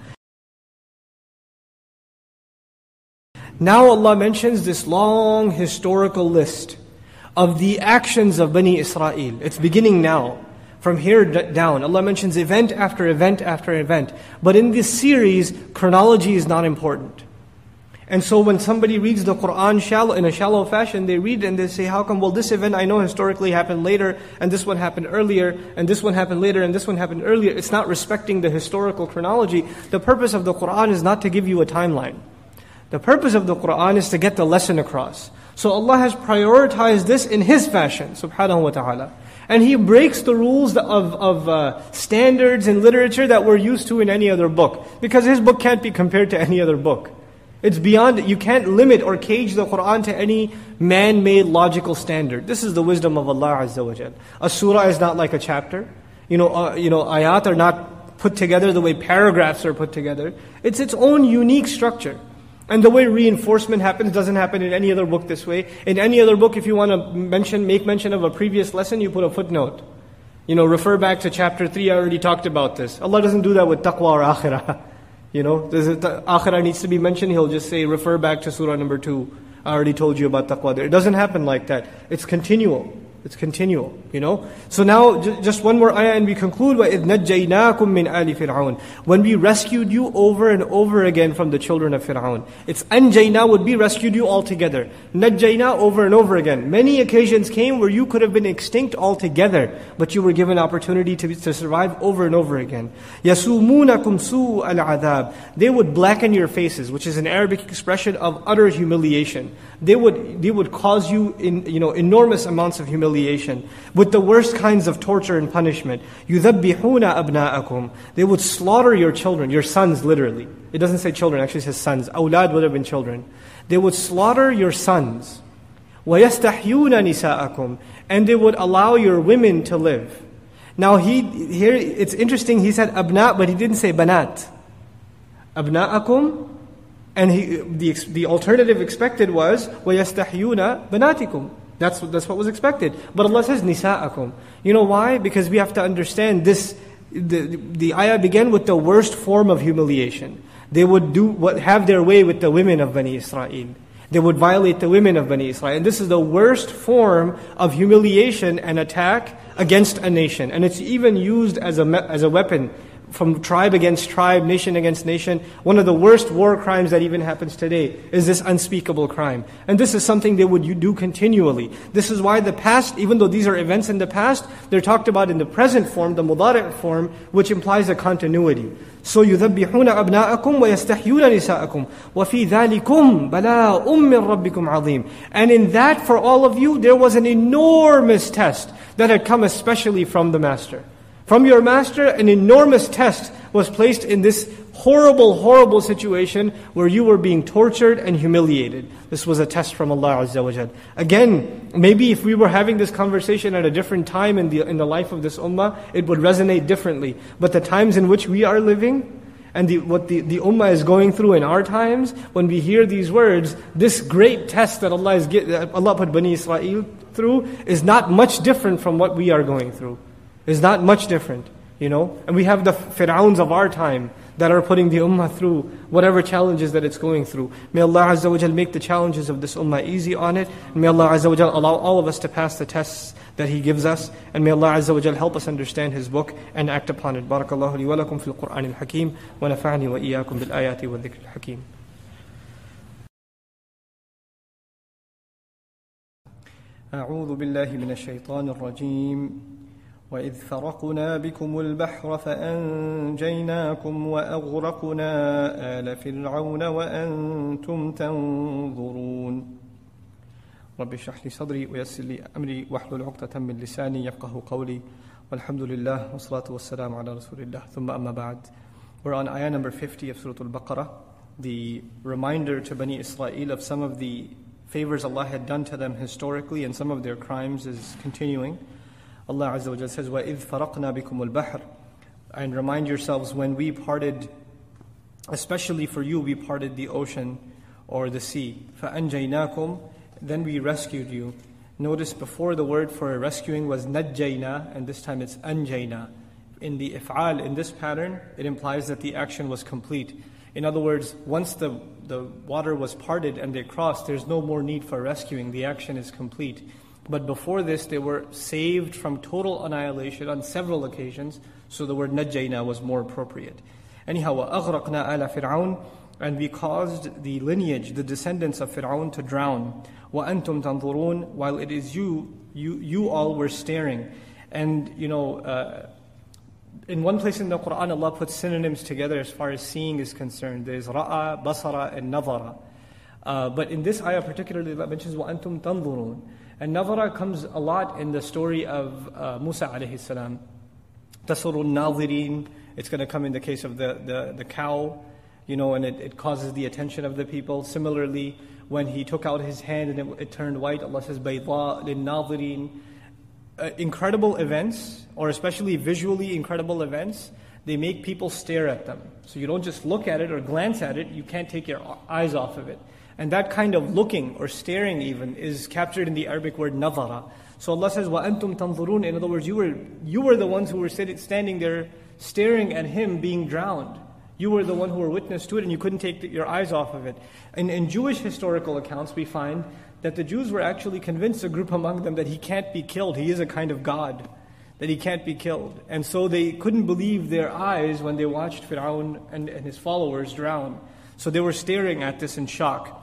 Now Allah mentions this long historical list of the actions of Bani Israel. It's beginning now. From here down, Allah mentions event after event after event. But in this series, chronology is not important. And so when somebody reads the Quran in a shallow fashion, they read and they say, how come, well, this event I know historically happened later, and this one happened earlier, and this one happened later, and this one happened earlier. It's not respecting the historical chronology. The purpose of the Quran is not to give you a timeline. The purpose of the Quran is to get the lesson across. So Allah has prioritized this in His fashion, subhanahu wa ta'ala. And He breaks the rules of standards in literature that we're used to in any other book. Because His book can't be compared to any other book. It's beyond, you can't limit or cage the Quran to any man-made logical standard. This is the wisdom of Allah Azza wa Jal. A surah is not like a chapter. Ayat are not put together the way paragraphs are put together. It's its own unique structure. And the way reinforcement happens doesn't happen in any other book this way. In any other book, if you want to make mention of a previous lesson, you put a footnote. Refer back to chapter 3, I already talked about this. Allah doesn't do that with taqwa or akhirah. Akhirah needs to be mentioned, He'll just say, refer back to surah number 2. I already told you about taqwa there. It doesn't happen like that. It's continual. It's continual, So now, just one more ayah and we conclude. وَإِذْ نَجَّيْنَاكُمْ مِنْ آلِ فِرْعَوْنَ. When we rescued you over and over again from the children of Fir'aun. It's أَنْجَيْنَا would be rescued you altogether. نَجَّيْنَا over and over again. Many occasions came where you could have been extinct altogether, but you were given opportunity to survive over and over again. يَسُومُونَكُمْ سُوءَ الْعَذَابِ. They would blacken your faces, which is an Arabic expression of utter humiliation. They would cause you enormous amounts of humiliation with the worst kinds of torture and punishment. يُذَبِّحُونَ أَبْنَاءَكُمْ. They would slaughter your children, your sons literally. It doesn't say children, actually it says sons. Awlad would have been children. They would slaughter your sons. وَيَسْتَحْيُونَ نِسَاءَكُمْ. And they would allow your women to live. Now here it's interesting, he said abna, but he didn't say banat. Abna'akum. And the alternative expected was وَيَسْتَحْيُونَ بَنَاتِكُمْ. That's what was expected. But Allah says nisa'akum. You know why? Because we have to understand this. The ayah began with the worst form of humiliation. They would have their way with the women of Bani Israel. They would violate the women of Bani Israel. And this is the worst form of humiliation and attack against a nation. And it's even used as a weapon from tribe against tribe, nation against nation. One of the worst war crimes that even happens today is this unspeakable crime. And this is something they would do continually. This is why the past, even though these are events in the past, they're talked about in the present form, the mudari' form, which implies a continuity. So يُذَبِّحُونَ أَبْنَاءَكُمْ وَيَسْتَحْيُونَ نِسَاءَكُمْ وَفِي ذَلِكُمْ بَلَاءٌ مِّن رَبِّكُمْ عَظِيمٌ. And in that, for all of you, there was an enormous test that had come especially from the Master. From your Master, an enormous test was placed in this horrible, horrible situation where you were being tortured and humiliated. This was a test from Allah Azza wa Jal. Again, maybe if we were having this conversation at a different time in the life of this ummah, it would resonate differently. But the times in which we are living, and what the ummah is going through in our times, when we hear these words, this great test that Allah put Bani Israel through is not much different from what we are going through. It's not much different, And we have the Fir'auns of our time that are putting the ummah through whatever challenges that it's going through. May Allah Azza wa Jal make the challenges of this ummah easy on it. And may Allah Azza wa Jal allow all of us to pass the tests that He gives us. And may Allah Azza wa Jal help us understand His book and act upon it. Barakallahu li wa lakum fil Qur'an al-Hakim. Wa nafa'ani wa iyyakum bil ayati wa dhikr al-Hakim. أعوذ بالله من الشيطان الرجيم وإذ فرقنا بكم البحر فأنجيناكم وأغرقنا آل فرعون وأنتم تنظرون رب اشرح لي صدري ويسر لي أمري واحلل عقدة من لساني يفقه قولي والحمد لله والصلاة والسلام على رسول الله ثم أما بعد. We're on ayah number 50 of Surah Al-Baqarah, the reminder to Bani Israel of some of the favors Allah had done to them historically and some of their crimes is continuing. Allah Azza wa Jalla says, وَإِذْ فَرَقْنَا بِكُمُ الْبَحْرِ. And remind yourselves when we parted, especially for you, we parted the ocean or the sea. فَأَنْجَيْنَاكُمْ. Then we rescued you. Notice before the word for rescuing was نَجَّيْنَا, and this time it's أَنْجَيْنَا. In the if'al, in this pattern, it implies that the action was complete. In other words, once the water was parted and they crossed, there's no more need for rescuing. The action is complete. But before this, they were saved from total annihilation on several occasions, so the word najjayna was more appropriate. Anyhow, وَأَغْرَقْنَا آلَ فِرْعَوْنَ. And we caused the lineage, the descendants of Fir'aun to drown. وَأَنْتُمْ تَنْظُرُونَ. While it is you all were staring. And, in one place in the Qur'an, Allah puts synonyms together as far as seeing is concerned. There's ra'a, basara, and nazara. But in this ayah particularly, it mentions وَأَنْتُمْ تَنْظُرُونَ. And nazara comes a lot in the story of Musa alayhi salam. Tasurun nazirin. It's going to come in the case of the cow, and it causes the attention of the people. Similarly, when he took out his hand and it turned white, Allah says, bayda lin nazirin. Incredible events, or especially visually incredible events, they make people stare at them. So you don't just look at it or glance at it, you can't take your eyes off of it. And that kind of looking or staring even is captured in the Arabic word nazara. So Allah says, وَأَنْتُمْ تَنْظُرُونَ. In other words, you were the ones who were standing there staring at him being drowned. You were the one who were witness to it and you couldn't take your eyes off of it. And in Jewish historical accounts, we find that the Jews were actually convinced, a group among them, that he can't be killed. He is a kind of God, that he can't be killed. And so they couldn't believe their eyes when they watched Fir'aun and his followers drown. So they were staring at this in shock.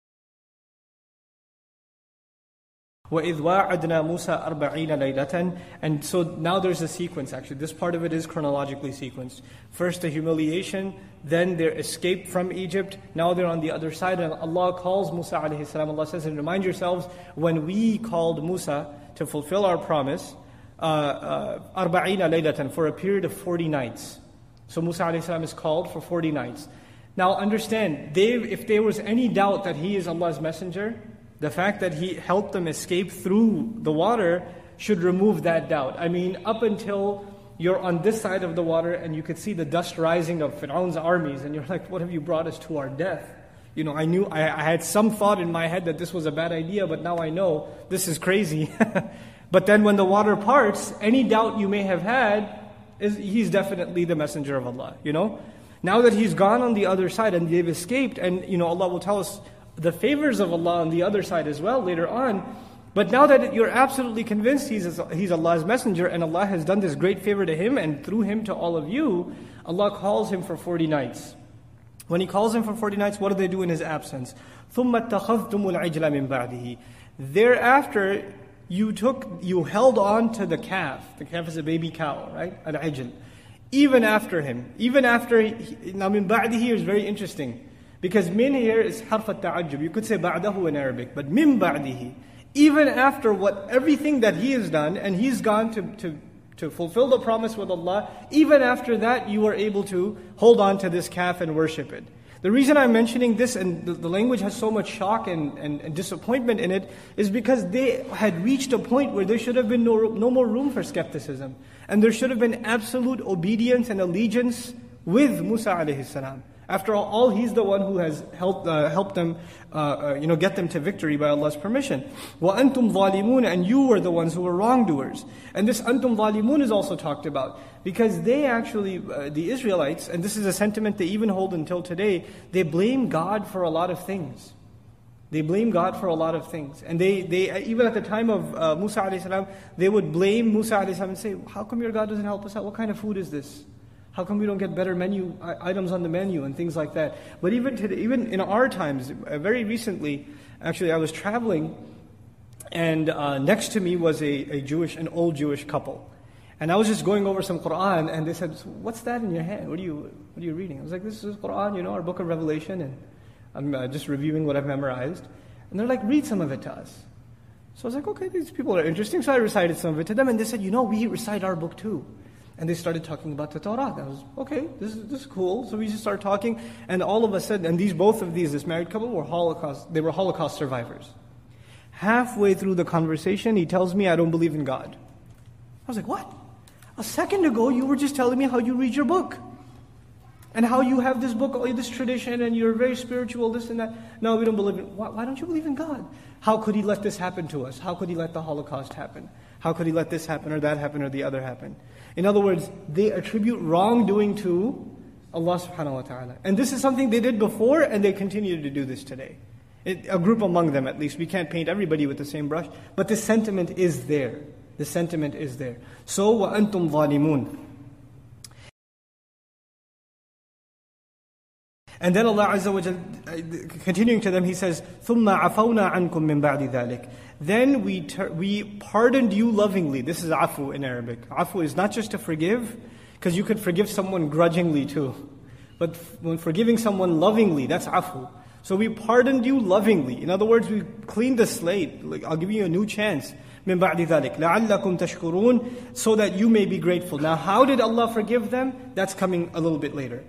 وَإِذْ وَاعَدْنَا مُوسَى 40 لَيْلَةً. And so now there's a sequence actually. This part of it is chronologically sequenced. First the humiliation, then their escape from Egypt. Now they're on the other side and Allah calls Musa alayhi salam. Allah says, and remind yourselves when we called Musa to fulfill our promise, 40 لَيْلَةً, for a period of 40 nights. So Musa alayhi salam is called for 40 nights. Now understand, if there was any doubt that he is Allah's messenger, the fact that he helped them escape through the water should remove that doubt. I mean, up until you're on this side of the water and you could see the dust rising of Fir'aun's armies and you're like, what have you brought us to our death? I had some thought in my head that this was a bad idea, but now I know this is crazy. But then when the water parts, any doubt you may have had, he's definitely the messenger of Allah, Now that he's gone on the other side and they've escaped, and Allah will tell us the favors of Allah on the other side as well later on, But now that you're absolutely convinced he's Allah's messenger and Allah has done this great favor to him and through him to all of you, Allah calls him for 40 nights. When He calls him for 40 nights, what do they do in his absence? ثُمَّ اتَّخَذْتُمُ الْعِجْلَ مِنْ بَعْدِهِ. Thereafter, you held on to the calf. The calf is a baby cow, right? Al-ijl. Even after him. Now min ba'dihi is very interesting. Because min here is harf al-ta'ajjub. You could say ba'dahu in Arabic, but min ba'dihi. Even after everything that he has done, and he's gone to fulfill the promise with Allah, even after that you were able to hold on to this calf and worship it. The reason I'm mentioning this, and the language has so much shock and disappointment in it, is because they had reached a point where there should have been no more room for skepticism. And there should have been absolute obedience and allegiance with Musa alayhi salam. After all, he's the one who has helped them, get them to victory by Allah's permission. وَأَنْتُمْ ظَالِمُونَ. And you were the ones who were wrongdoers. And this أَنْتُمْ ظَالِمُونَ is also talked about. Because they actually, the Israelites, and this is a sentiment they even hold until today, they blame God for a lot of things. They blame God for a lot of things. And they even at the time of Musa alayhi salam, they would blame Musa alayhi salam and say, how come your God doesn't help us out? What kind of food is this? How come we don't get better menu items on the menu and things like that? But even today, even in our times, very recently, actually I was traveling, and next to me was an old Jewish couple. And I was just going over some Quran, and they said, what's that in your hand? What are you reading? I was like, this is Quran, our book of Revelation, and I'm just reviewing what I've memorized. And they're like, read some of it to us. So I was like, okay, these people are interesting. So I recited some of it to them, and they said, we recite our book too. And they started talking about the Torah. I was, okay, this is cool. So we just started talking, and all of a sudden, and this married couple were Holocaust survivors. Halfway through the conversation, he tells me, I don't believe in God. I was like, what? A second ago, you were just telling me how you read your book. And how you have this book, this tradition, and you're very spiritual, this and that. No, we don't believe in. Why don't you believe in God? How could He let this happen to us? How could He let the Holocaust happen? How could He let this happen or that happen or the other happen? In other words, they attribute wrongdoing to Allah subhanahu wa ta'ala. And this is something they did before, and they continue to do this today. A group among them at least. We can't paint everybody with the same brush. But the sentiment is there. The sentiment is there. So, وَأَنْتُمْ ظَالِمُونَ. And then Allah Azza wa Jal, continuing to them, He says, ثُمَّ عَفَوْنَا عَنْكُمْ مِنْ بَعْدِ ذَلِكَ. Then we pardoned you lovingly. This is afu in Arabic. Afu is not just to forgive, because you could forgive someone grudgingly too. But when forgiving someone lovingly, that's afu. So we pardoned you lovingly. In other words, we cleaned the slate. Like, I'll give you a new chance. مِنْ بَعْدِ ذَلِكَ لَعَلَّكُمْ تَشْكُرُونَ. So that you may be grateful. Now how did Allah forgive them? That's coming a little bit later.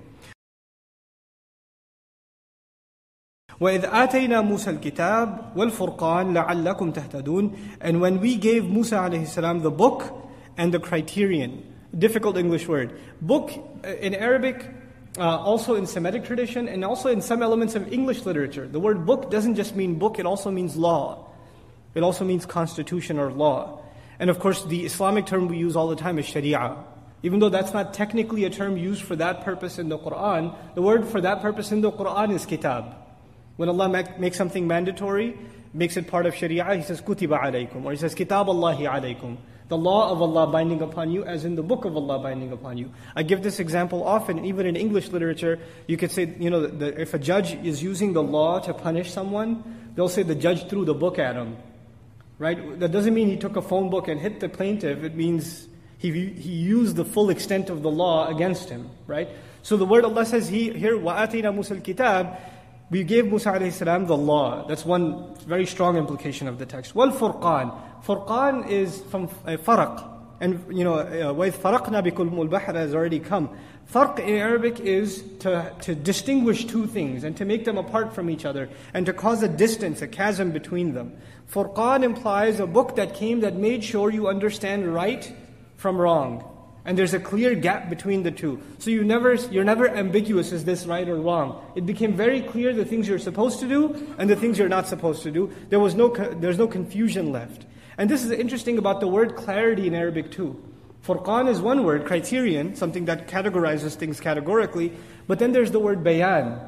وَإِذْ آتَيْنَا مُوسَى الْكِتَابَ وَالْفُرْقَانَ لَعَلَّكُمْ تَهْتَدُونَ. And when we gave Musa alayhi salam the book and the criterion, difficult English word. Book in Arabic, also in Semitic tradition, and also in some elements of English literature. The word book doesn't just mean book, it also means law. It also means constitution or law. And of course, the Islamic term we use all the time is sharia. Even though that's not technically a term used for that purpose in the Quran, the word for that purpose in the Quran is kitab. When Allah makes something mandatory, makes it part of Sharia, He says, Kutiba alaykum, or He says, Kitab Allahi alaykum. The law of Allah binding upon you, as in the book of Allah binding upon you. I give this example often, even in English literature. You could say, if a judge is using the law to punish someone, they'll say the judge threw the book at him. Right? That doesn't mean he took a phone book and hit the plaintiff. It means he used the full extent of the law against him. Right? So the word Allah says here, وَآتَيْنَا مُوسَى الْكِتَابِ. We gave Musa alayhi salam the law. That's one very strong implication of the text. وَالْفُرْقَانِ. Furqan is from faraq. And وَإِذْ فَرَقْنَا بِكُمُ الْبَحْرَ has already come. Farq in Arabic is to distinguish two things and to make them apart from each other and to cause a distance, a chasm between them. Furqan implies a book that came that made sure you understand right from wrong. And there's a clear gap between the two. So you're never ambiguous, is this right or wrong? It became very clear the things you're supposed to do and the things you're not supposed to do. There's no confusion left. And this is interesting about the word clarity in Arabic too. Furqan is one word, criterion, something that categorizes things categorically. But then there's the word bayan.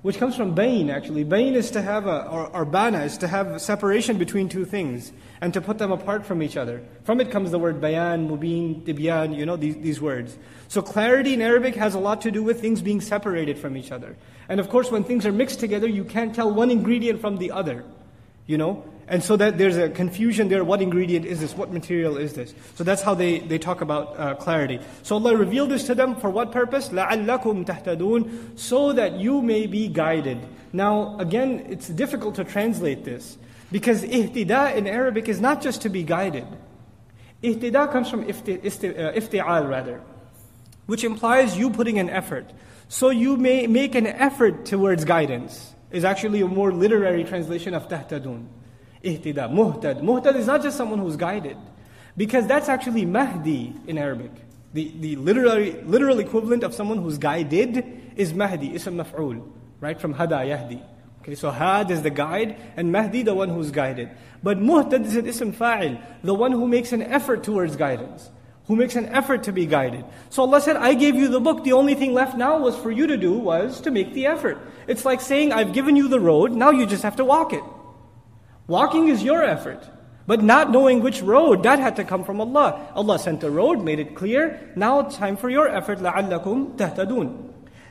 which comes from bayn actually. Bayn is to have or bana is to have separation between two things and to put them apart from each other. From it comes the word bayan, mubin, tibyan, these words. So clarity in Arabic has a lot to do with things being separated from each other. And of course, when things are mixed together, you can't tell one ingredient from the other, And so that there's a confusion there. What ingredient is this? What material is this? So that's how they talk about clarity. So Allah revealed this to them for what purpose? لَعَلَّكُمْ تَهْتَدُونَ, so that you may be guided. Now, again, it's difficult to translate this, because ihtida in Arabic is not just to be guided. Ihtida comes from ifti'al rather, which implies you putting an effort. So you may make an effort towards guidance, is actually a more literary translation of tahtadun. Ihtida, muhtad. Muhtad is not just someone who's guided, because that's actually mahdi in Arabic. The literal equivalent of someone who's guided is mahdi, ism maf'ul, right? From hada yahdi. Okay, so had is the guide, and mahdi the one who's guided. But muhtad is an ism fa'il, the one who makes an effort towards guidance, who makes an effort to be guided. So Allah said, I gave you the book, the only thing left now was for you to do was to make the effort. It's like saying, I've given you the road, now you just have to walk it. Walking is your effort. But not knowing which road, that had to come from Allah. Allah sent a road, made it clear. Now it's time for your effort. لَعَلَّكُمْ تَهْتَدُونَ.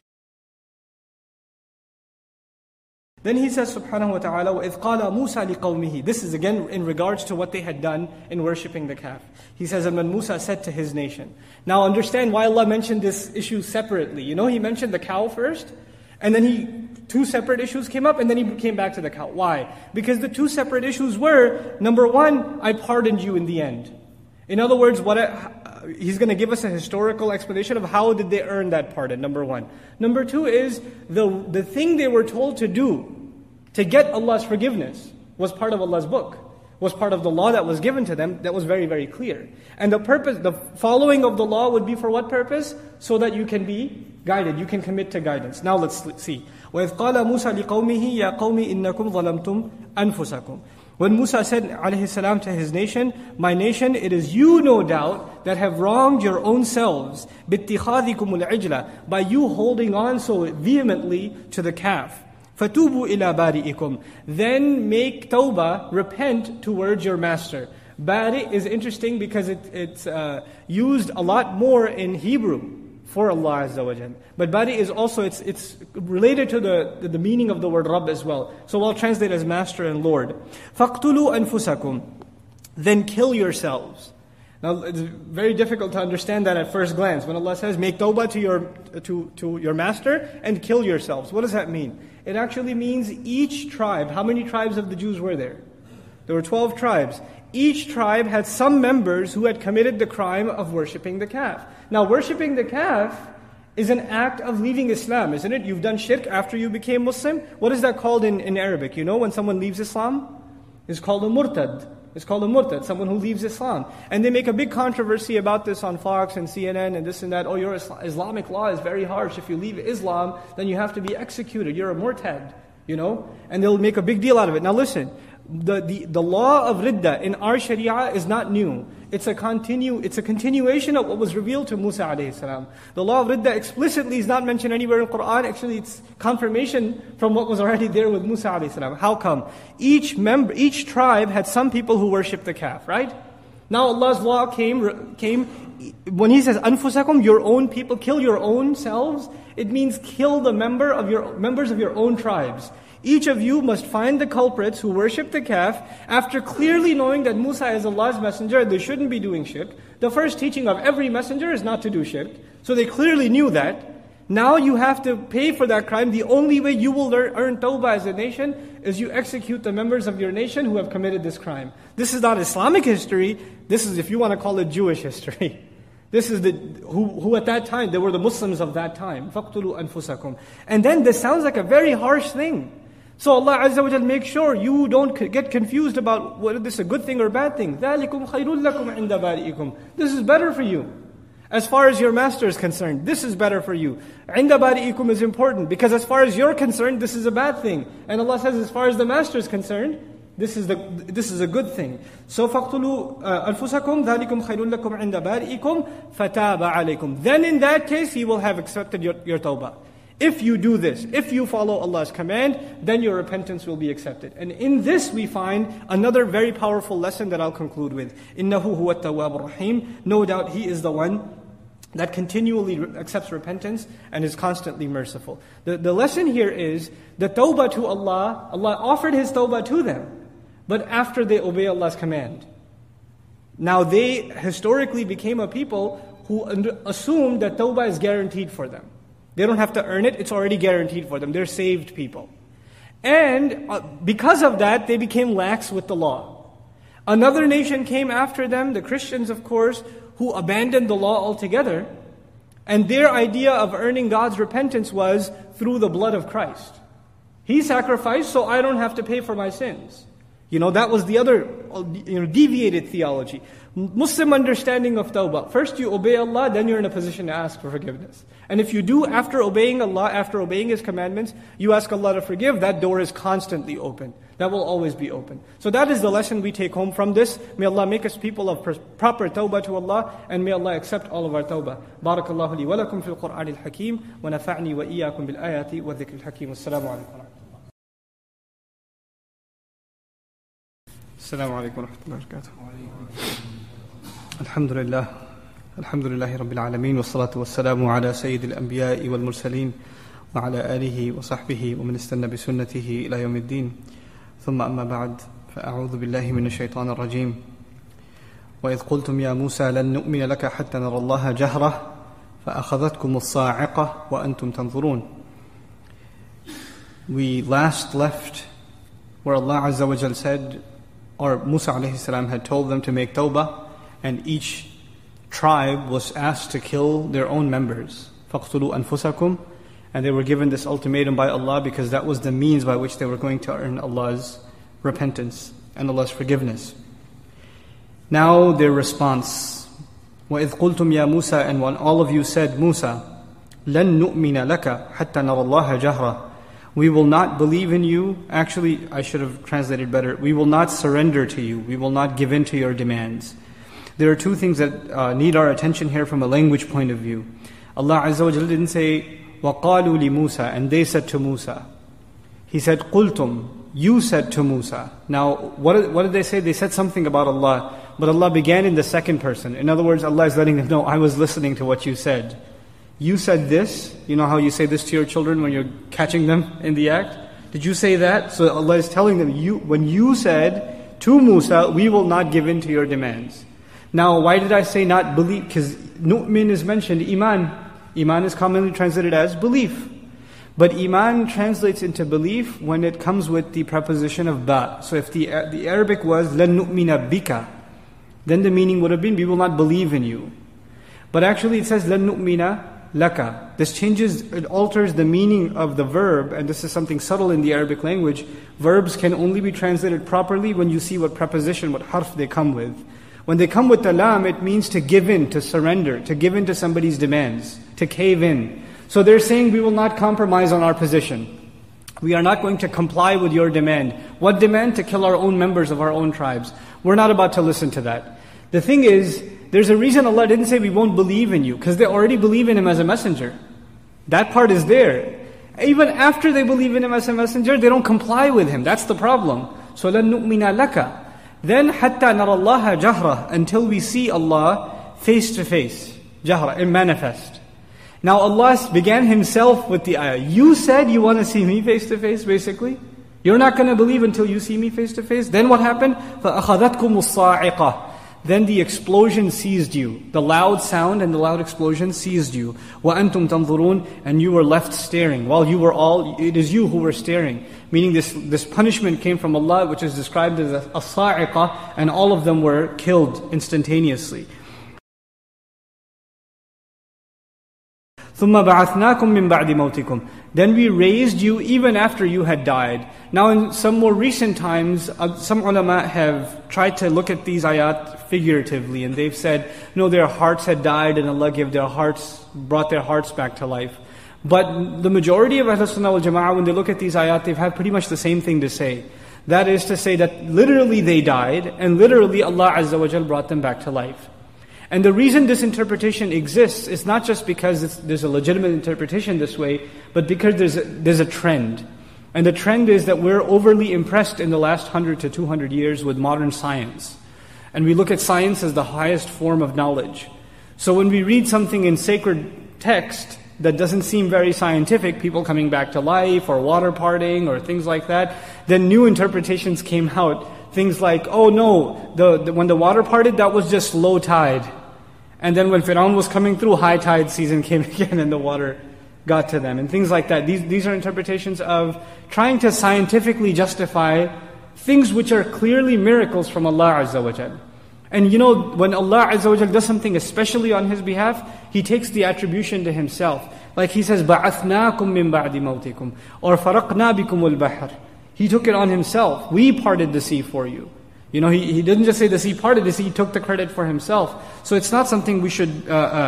Then He says, subhanahu wa ta'ala, وَإِذْ قَالَ مُوسَى لِقَوْمِهِ. This is again in regards to what they had done in worshipping the calf. He says, and when Musa said to his nation. Now understand why Allah mentioned this issue separately. He mentioned the cow first, and then two separate issues came up, and then He came back to the cow. Why? Because the two separate issues were, number one, I pardoned you in the end. In other words, He's going to give us a historical explanation of how did they earn that pardon, number one. Number two is, the thing they were told to do to get Allah's forgiveness was part of Allah's book, was part of the law that was given to them, that was very, very clear. And the following of the law would be for what purpose? So that you can be guided, you can commit to guidance. Now let's see. وَإِذْ قَالَ مُوسَى لِقَوْمِهِ يَا قَوْمِ إِنَّكُمْ ظَلَمْتُمْ أَنفُسَكُمْ. When Musa said, alayhi salam, to his nation, my nation, it is you, no doubt, that have wronged your own selves, بِاتِّخَاذِكُمُ الْعِجْلَ, by you holding on so vehemently to the calf. فَتُوبُوا إِلَى بَارِئِكُمْ. Then make tawbah, repent towards your master. Bari is interesting because it's used a lot more in Hebrew for Allah Azza wa Jal. But Bari is also, it's related to the meaning of the word Rabb as well. So I'll translate as Master and Lord. فَاقْتُلُوا أَنفُسَكُمْ. Then kill yourselves. Now it's very difficult to understand that at first glance. When Allah says, make tawbah to your master and kill yourselves. What does that mean? It actually means each tribe. How many tribes of the Jews were there? There were 12 tribes. Each tribe had some members who had committed the crime of worshipping the calf. Now, worshipping the calf is an act of leaving Islam, isn't it? You've done shirk after you became Muslim. What is that called in Arabic? When someone leaves Islam? It's called a murtad. It's called a murtad, someone who leaves Islam. And they make a big controversy about this on Fox and CNN and this and that. Oh, your Islamic law is very harsh. If you leave Islam, then you have to be executed. You're a murtad, And they'll make a big deal out of it. Now listen. The law of ridda in our sharia is not new. It's a continuation of what was revealed to Musa alayhi salam. The law of ridda explicitly is not mentioned anywhere in the Quran. Actually, it's confirmation from what was already there with Musa alayhi salam. How come? Each tribe had some people who worshipped the calf, right? Now Allah's law came when He says anfusakum, your own people, kill your own selves. It means kill the members of your own tribes. Each of you must find the culprits who worship the calf after clearly knowing that Musa is Allah's messenger and they shouldn't be doing shirk. The first teaching of every messenger is not to do shirk. So they clearly knew that. Now you have to pay for that crime. The only way you will earn tawbah as a nation is you execute the members of your nation who have committed this crime. This is not Islamic history. This is, if you want to call it, Jewish history. This is who at that time, they were the Muslims of that time. فَاقْتُلُوا أَنفُسَكُمْ. And then this sounds like a very harsh thing. So Allah Azza wa Jal makes sure you don't get confused about whether this is a good thing or a bad thing. ذَلِكُمْ خَيْرٌ لَكُمْ عِنْدَ بَارِئِكُمْ. This is better for you. As far as your master is concerned, this is better for you. عِنْدَ بَارِئِكُمْ is important because as far as you're concerned, this is a bad thing. And Allah says as far as the master is concerned, this is a good thing. So فَاقْتُلُوا أَنفُسَكُمْ ذَلِكُمْ خَيْرٌ لَكُمْ عِنْدَ بَارِئِكُمْ فَتَابَ عَلَيْكُمْ. Then in that case, He will have accepted your tawbah. If you do this, if you follow Allah's command, then your repentance will be accepted. And in this we find another very powerful lesson that I'll conclude with. إِنَّهُ هُوَ التَّوَّابُ الرَّحِيمُ. No doubt He is the one that continually accepts repentance and is constantly merciful. The lesson here is the tawbah to Allah, Allah offered His tawbah to them, but after they obey Allah's command. Now they historically became a people who assumed that tawbah is guaranteed for them. They don't have to earn it, it's already guaranteed for them. They're saved people. And because of that, they became lax with the law. Another nation came after them, the Christians of course, who abandoned the law altogether. And their idea of earning God's repentance was through the blood of Christ. He sacrificed so I don't have to pay for my sins. That was the other deviated theology. Muslim understanding of tawbah. First you obey Allah, then you're in a position to ask for forgiveness. And if you do, after obeying Allah, after obeying His commandments, you ask Allah to forgive, that door is constantly open. That will always be open. So that is the lesson we take home from this. May Allah make us people of proper tawbah to Allah, and may Allah accept all of our tawbah. Barakallahu li wa lakum fil Qur'an al-Hakim, wa nafa'ni wa iyyakum bil ayati wa dhikr al-Hakim. Assalamu alaikum. السلام عليكم ورحمة الله وبركاته. الحمد لله رب العالمين والصلاة والسلام على سيد الأنبياء والمرسلين وعلى آله وصحبه ومن استنى بسنته إلى يوم الدين. ثم أما بعد فأعوذ بالله من الشيطان الرجيم. وإذ قلتم يا موسى لن نؤمن لك حتى نرى الله جهرة فأخذتكم الصاعقة وأنتم تنظرون. We last left where Allah Azza wa Jal said, or Musa alayhi salam had told them to make tawbah, and each tribe was asked to kill their own members. فَاقْتُلُوا أَنفُسَكُمْ. And they were given this ultimatum by Allah because that was the means by which they were going to earn Allah's repentance and Allah's forgiveness. Now their response. وَإِذْ قُلْتُمْ يَا مُوسَى. And when all of you said, Musa, لَن نُؤْمِنَ لَكَ حَتَّى نَرَى اللَّهَ جَهْرًا. We will not believe in you. Actually, I should have translated better. We will not surrender to you. We will not give in to your demands. There are two things that need our attention here from a language point of view. Allah Azza wa Jalla didn't say, وَقَالُوا لِمُوسَى. And they said to Musa. He said, قُلْتُمْ. You said to Musa. Now, what did they say? They said something about Allah. But Allah began in the second person. In other words, Allah is letting them know, I was listening to what you said. You said this. You know how you say this to your children when you're catching them in the act? Did you say that? So Allah is telling them, when you said to Musa, we will not give in to your demands. Now, why did I say not believe? Because nu'min is mentioned, iman. Iman is commonly translated as belief. But iman translates into belief when it comes with the preposition of ba. So if the Arabic was لَن نُؤْمِنَ بِكَ, then the meaning would have been, we will not believe in you. But actually it says لَن نُؤْمِنَ laka. This it alters the meaning of the verb, and this is something subtle in the Arabic language. Verbs can only be translated properly when you see what preposition, what harf they come with. When they come with the lam, it means to give in, to surrender, to give in to somebody's demands, to cave in. So they're saying we will not compromise on our position. We are not going to comply with your demand. What demand? To kill our own members of our own tribes. We're not about to listen to that. The thing is, there's a reason Allah didn't say we won't believe in you, because they already believe in Him as a messenger. That part is there. Even after they believe in Him as a messenger, they don't comply with Him. That's the problem. So لَن نُؤْمِنَ لَكَ. Then حَتَّى نَرَى اللَّهَ جَهْرًا. Until we see Allah face to face. Jahra, in manifest. Now Allah began Himself with the ayah. You said you want to see me face to face, basically. You're not going to believe until you see me face to face. Then what happened? فَأَخَذَتْكُمُ الصَّاعِقَةِ. Then the explosion seized you. The loud sound and the loud explosion seized you. وَأَنْتُمْ تَنْظُرُونَ. And you were left staring. While you were it is you who were staring. Meaning this punishment came from Allah, which is described as a sa'iqah, and all of them were killed instantaneously. ثُمَّ بَعَثْنَاكُمْ مِنْ بَعْدِ مَوْتِكُمْ. Then we raised you even after you had died. Now in some more recent times, some ulama have tried to look at these ayat figuratively, and they've said, no, their hearts had died and Allah brought their hearts back to life. But the majority of Ahlus Sunnah wal Jama'ah, when they look at these ayat, they've had pretty much the same thing to say. That is to say that literally they died, and literally Allah Azza wa Jal brought them back to life. And the reason this interpretation exists is not just because there's a legitimate interpretation this way, but because there's a trend. And the trend is that we're overly impressed in the last 100 to 200 years with modern science. And we look at science as the highest form of knowledge. So when we read something in sacred text that doesn't seem very scientific, people coming back to life or water parting or things like that, then new interpretations came out. Things like, oh no, when the water parted, that was just low tide. And then when Fir'aun was coming through, high tide season came again and the water got to them. And things like that. These are interpretations of trying to scientifically justify things which are clearly miracles from Allah Azza wa Jal. And when Allah Azza wa Jal does something especially on His behalf, He takes the attribution to Himself. Like He says, بَعَثْنَاكُم مِّن بَعْدِ مَوْتِكُمْ or فَرَقْنَا بِكُمُ الْبَحْرِ. He took it on Himself. We parted the sea for you. He didn't just say the sea parted, He took the credit for Himself. So it's not something we should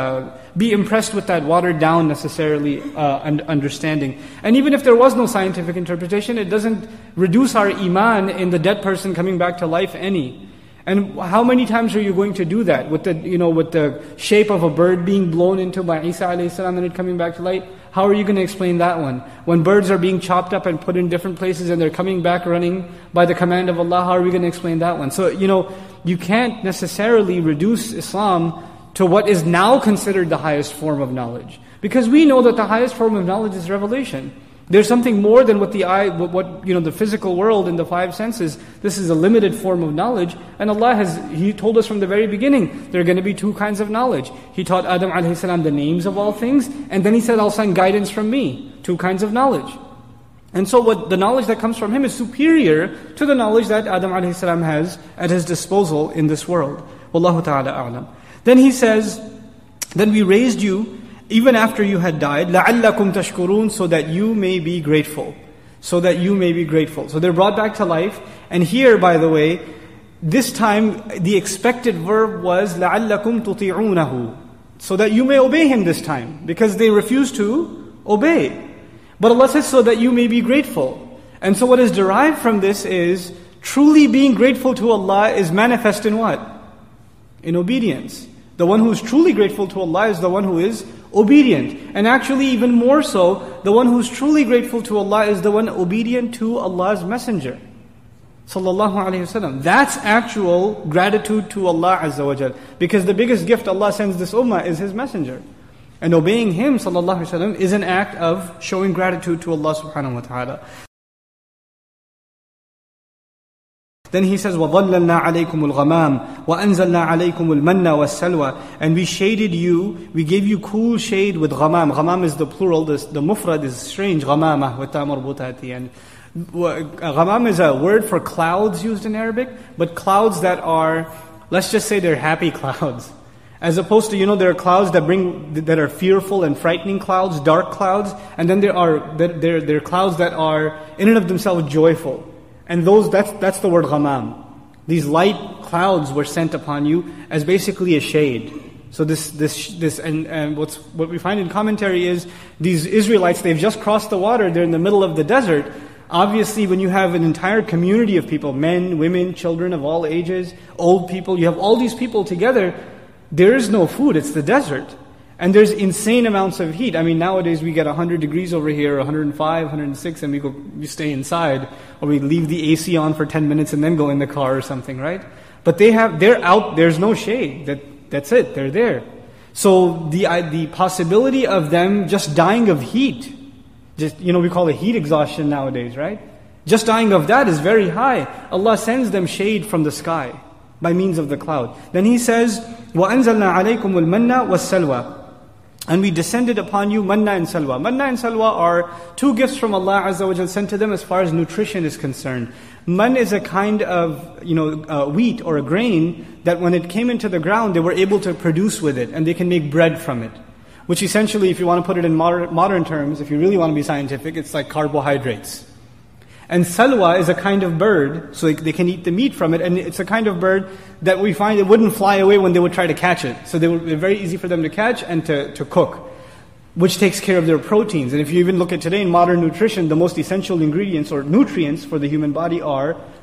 be impressed with that watered down necessarily understanding. And even if there was no scientific interpretation, it doesn't reduce our iman in the dead person coming back to life any. And how many times are you going to do that? With the shape of a bird being blown into by Isa alayhi salam and it coming back to light? How are you going to explain that one? When birds are being chopped up and put in different places and they're coming back running by the command of Allah, how are we going to explain that one? So, you can't necessarily reduce Islam to what is now considered the highest form of knowledge. Because we know that the highest form of knowledge is revelation. There's something more than what the physical world and the five senses. This is a limited form of knowledge. And Allah He told us from the very beginning, there are going to be two kinds of knowledge. He taught Adam alayhi salam the names of all things, and then He said, I'll send guidance from me. Two kinds of knowledge. And so the knowledge that comes from Him is superior to the knowledge that Adam alayhi salam has at his disposal in this world. Wallahu ta'ala a'lam. Then He says, then we raised you even after you had died, لَعَلَّكُمْ تَشْكُرُونَ so that you may be grateful. So that you may be grateful. So they're brought back to life. And here, by the way, this time the expected verb was لَعَلَّكُمْ تُطِيعُونَهُ so that you may obey Him this time. Because they refused to obey. But Allah says, so that you may be grateful. And so what is derived from this is, truly being grateful to Allah is manifest in what? In obedience. The one who is truly grateful to Allah is the one who is obedient. And actually even more so, the one who is truly grateful to Allah is the one obedient to Allah's Messenger. Sallallahu Alaihi Wasallam. That's actual gratitude to Allah Azza wa Jal. Because the biggest gift Allah sends this ummah is His Messenger. And obeying Him, Sallallahu Alaihi Wasallam, is an act of showing gratitude to Allah Subhanahu wa Ta'ala. Then He says, وَظَلَّلْنَا عَلَيْكُمُ الْغَمَامِ وَأَنزَلْنَا عَلَيْكُمُ الْمَنَّ وَالسَّلْوَى and we shaded you, we gave you cool shade with ghamam. Ghamam is the plural, the mufrad is strange, ghamama, with ta marbuta at the end. Ghamam is a word for clouds used in Arabic, but clouds that are, let's just say they're happy clouds. As opposed to, there are clouds that are fearful and frightening clouds, dark clouds, and then there are clouds that are in and of themselves joyful. And that's the word ghamam. These light clouds were sent upon you as basically a shade. So what we find in commentary is these Israelites, they've just crossed the water, they're in the middle of the desert. Obviously, when you have an entire community of people, men, women, children of all ages, old people, you have all these people together, there is no food, it's the desert. And there's insane amounts of heat. I mean, nowadays we get 100 degrees over here, 105, 106, and we stay inside. Or we leave the AC on for 10 minutes and then go in the car or something, right? But they're out, there's no shade. That's it, they're there. So the possibility of them just dying of heat, we call it heat exhaustion nowadays, right? Just dying of that is very high. Allah sends them shade from the sky by means of the cloud. Then He says, وَأَنزَلْنَا عَلَيْكُمُ الْمَنَّ وَالسَّلْوَى and we descended upon you manna and salwa. Manna and salwa are two gifts from Allah Azza wa Jal sent to them as far as nutrition is concerned. Man is a kind of wheat or a grain that when it came into the ground, they were able to produce with it, and they can make bread from it. Which essentially, if you want to put it in modern terms, if you really want to be scientific, it's like carbohydrates. And salwa is a kind of bird, so they can eat the meat from it, and it's a kind of bird that we find it wouldn't fly away when they would try to catch it. So they're very easy for them to catch and to cook, which takes care of their proteins. And if you even look at today in modern nutrition, the most essential ingredients or nutrients for the human body are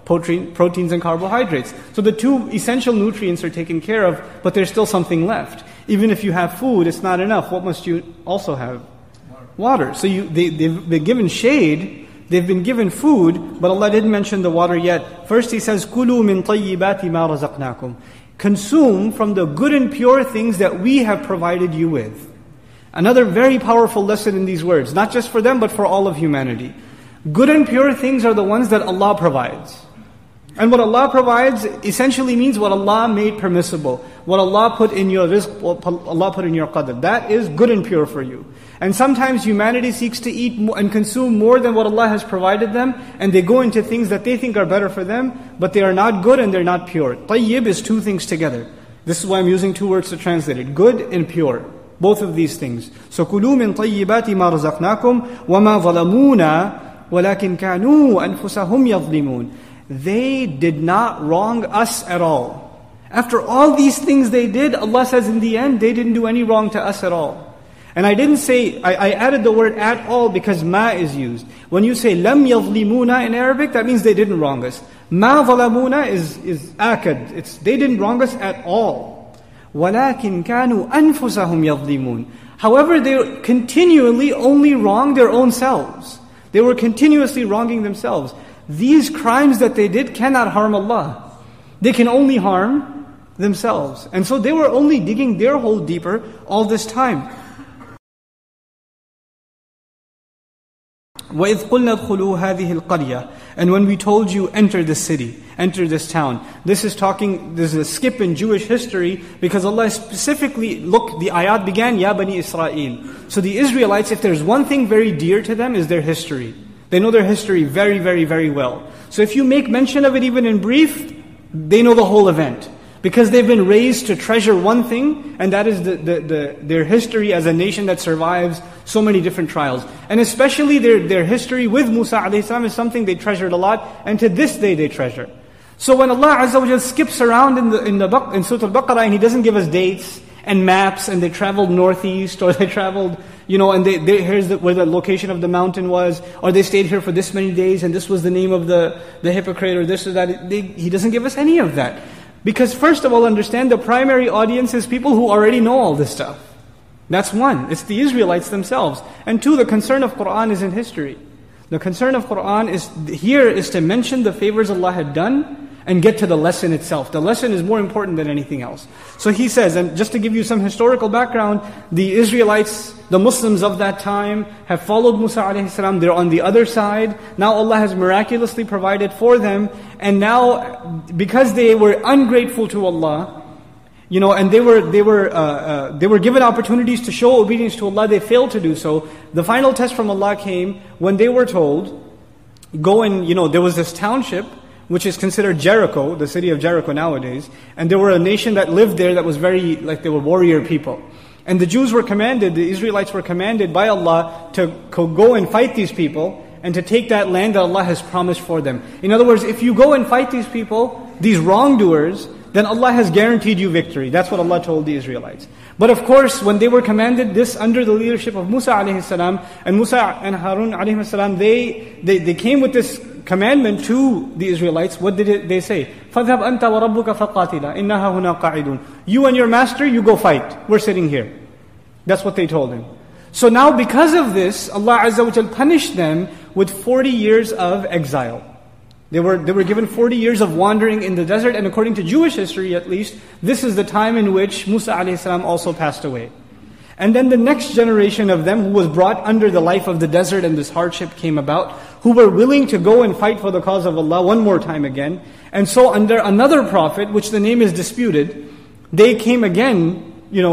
proteins and carbohydrates. So the two essential nutrients are taken care of, but there's still something left. Even if you have food, it's not enough. What must you also have? Water. So they've been given shade, they've been given food, but Allah didn't mention the water yet. First He says, كُلُوا مِن طَيِّبَاتِ مَا رَزَقْنَاكُمْ. Consume from the good and pure things that we have provided you with. Another very powerful lesson in these words, not just for them, but for all of humanity. Good and pure things are the ones that Allah provides. And what Allah provides essentially means what Allah made permissible. What Allah put in your rizq, what Allah put in your qadr. That is good and pure for you. And sometimes humanity seeks to eat and consume more than what Allah has provided them, and they go into things that they think are better for them, but they are not good and they're not pure. Tayyib is two things together. This is why I'm using two words to translate it. Good and pure. Both of these things. So, كُلُوا مِن طَيِّبَاتِ مَا رَزَقْنَاكُمْ وَمَا ظَلَمُونَا وَلَكِنْ كَانُوا أَنفُسَهُمْ يَظْلِمُونَ. They did not wrong us at all. After all these things they did, Allah says in the end, they didn't do any wrong to us at all. And I didn't say, I added the word at all because ma is used. When you say lam yadhlimuna in Arabic, that means they didn't wrong us. Ma zalamuna is akad. They didn't wrong us at all. وَلَكِنْ كَانُوا أَنفُسَهُمْ يَظْلِمُونَ. However, they continually only wronged their own selves. They were continuously wronging themselves. These crimes that they did cannot harm Allah. They can only harm themselves. And so they were only digging their hole deeper all this time. وَإِذْ قُلْنَا ادْخُلُوا هَذِهِ الْقَرْيَةِ. And when we told you, enter the city, enter this town. This is a skip in Jewish history because Allah specifically, look, the ayat began, Ya Bani Israel. So the Israelites, if there's one thing very dear to them, is their history. They know their history very, very, very well. So if you make mention of it even in brief, they know the whole event. Because they've been raised to treasure one thing, and that is their history as a nation that survives so many different trials. And especially their history with Musa a.s. is something they treasured a lot, and to this day they treasure. So when Allah Azza wa Jal skips around in Surah Al-Baqarah, and He doesn't give us dates and maps, and they traveled northeast, or they traveled, and here's where the location of the mountain was, or they stayed here for this many days, and this was the name of the hypocrite, or this or that. He doesn't give us any of that. Because first of all, understand the primary audience is people who already know all this stuff. That's one. It's the Israelites themselves. And two, the concern of Qur'an is in history. The concern of Qur'an is to mention the favors Allah had done and get to the lesson itself. The lesson is more important than anything else. So He says, and just to give you some historical background, the Israelites, the Muslims of that time, have followed Musa a.s. They're on the other side. Now Allah has miraculously provided for them. And now, because they were ungrateful to Allah, and they were given opportunities to show obedience to Allah, they failed to do so. The final test from Allah came when they were told, go and, there was this township, which is considered Jericho, the city of Jericho nowadays. And there were a nation that lived there that was very, they were warrior people. And the Jews were commanded, the Israelites were commanded by Allah to go and fight these people and to take that land that Allah has promised for them. In other words, if you go and fight these people, these wrongdoers, then Allah has guaranteed you victory. That's what Allah told the Israelites. But of course, when they were commanded this under the leadership of Musa a.s. and Musa and Harun a.s. they came with this commandment to the Israelites. What did they say? فَذْهَبْ أَنْتَ وَرَبُّكَ فَقَاتِلَا إِنَّهَا هُنَا قَاعِدُونَ. You and your master, you go fight. We're sitting here. That's what they told him. So now because of this, Allah Azza wa Jal punished them with 40 years of exile. They were given 40 years of wandering in the desert, and according to Jewish history at least, this is the time in which Musa a.s. also passed away. And then the next generation of them who was brought under the life of the desert and this hardship came about, who were willing to go and fight for the cause of Allah one more time again. And so under another prophet, which the name is disputed, they came again,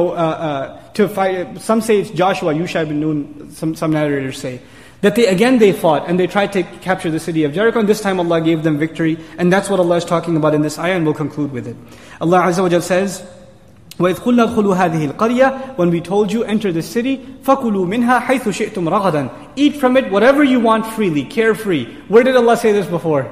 to fight. Some say it's Joshua, Yusha ibn Nun, some narrators say. That they fought and they tried to capture the city of Jericho, and this time Allah gave them victory. And that's what Allah is talking about in this ayah, and we'll conclude with it. Allah Azza wa Jal says, وَإِذْ قُلْنَا ادْخُلُوا هَذِهِ الْقَرْيَةِ. When we told you, enter the city, فَكُلُوا مِنْهَا حَيْثُ شِئْتُمْ رَغَدًا. Eat from it whatever you want freely, carefree. Where did Allah say this before?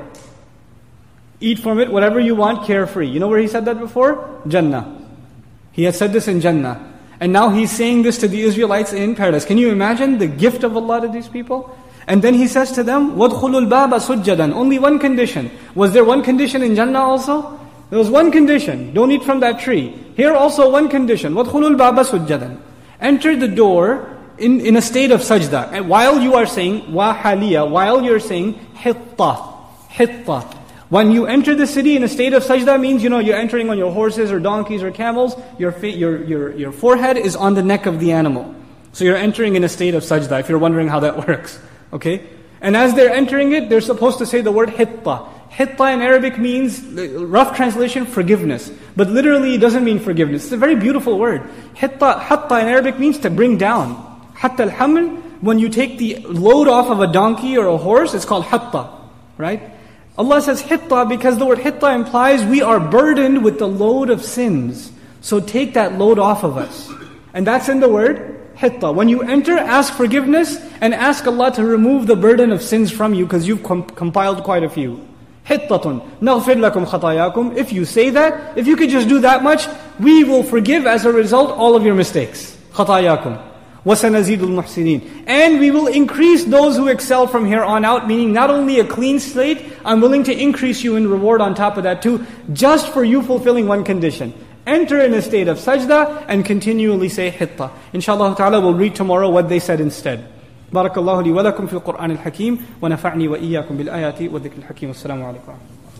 Eat from it whatever you want, carefree. You know where He said that before? Jannah. He had said this in Jannah. And now He's saying this to the Israelites in paradise. Can you imagine the gift of Allah to these people? And then He says to them, وَادْخُلُوا الْبَابَ سُجَّدًا. Only one condition. Was there one condition in Jannah also? There was one condition. Don't eat from that tree. Here also one condition. وَادْخُلُوا الْبَابَ سُجَّدًا. Enter the door in a state of sajda. And while you are saying, وَحَالِيَا, while you're saying, hitta. When you enter the city in a state of sajda means, you're entering on your horses or donkeys or camels, your forehead is on the neck of the animal. So you're entering in a state of sajda, if you're wondering how that works. Okay? And as they're entering it, they're supposed to say the word hitta. Hitta in Arabic means, rough translation, forgiveness. But literally it doesn't mean forgiveness. It's a very beautiful word. Hatta in Arabic means to bring down. Hatta al-haml, when you take the load off of a donkey or a horse, it's called hatta. Right? Allah says hitta because the word hitta implies we are burdened with the load of sins. So take that load off of us. And that's in the word hitta. When you enter, ask forgiveness and ask Allah to remove the burden of sins from you because you've compiled quite a few. Hittatun, naghfir lakum khatayakum. If you say that, if you could just do that much, we will forgive as a result all of your mistakes. Khatayakum. وَسَنَزِيدُ الْمُحْسِنِينَ. And we will increase those who excel from here on out, meaning not only a clean slate, I'm willing to increase you in reward on top of that too, just for you fulfilling one condition. Enter in a state of sajda and continually say hitta. Inshallah ta'ala we'll read tomorrow what they said instead. بارك الله لي ولكم في القرآن الحكيم ونفعني وإياكم بالآيات والذكر الحكيم والسلام عليكم.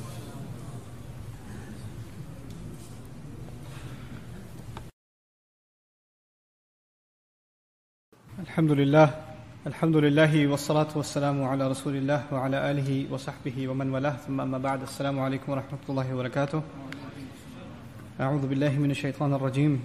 الحمد لله والصلاة والسلام على رسول الله وعلى آله وصحبه ومن والاه ثم أما بعد السلام عليكم ورحمة الله وبركاته. أعوذ بالله من الشيطان الرجيم.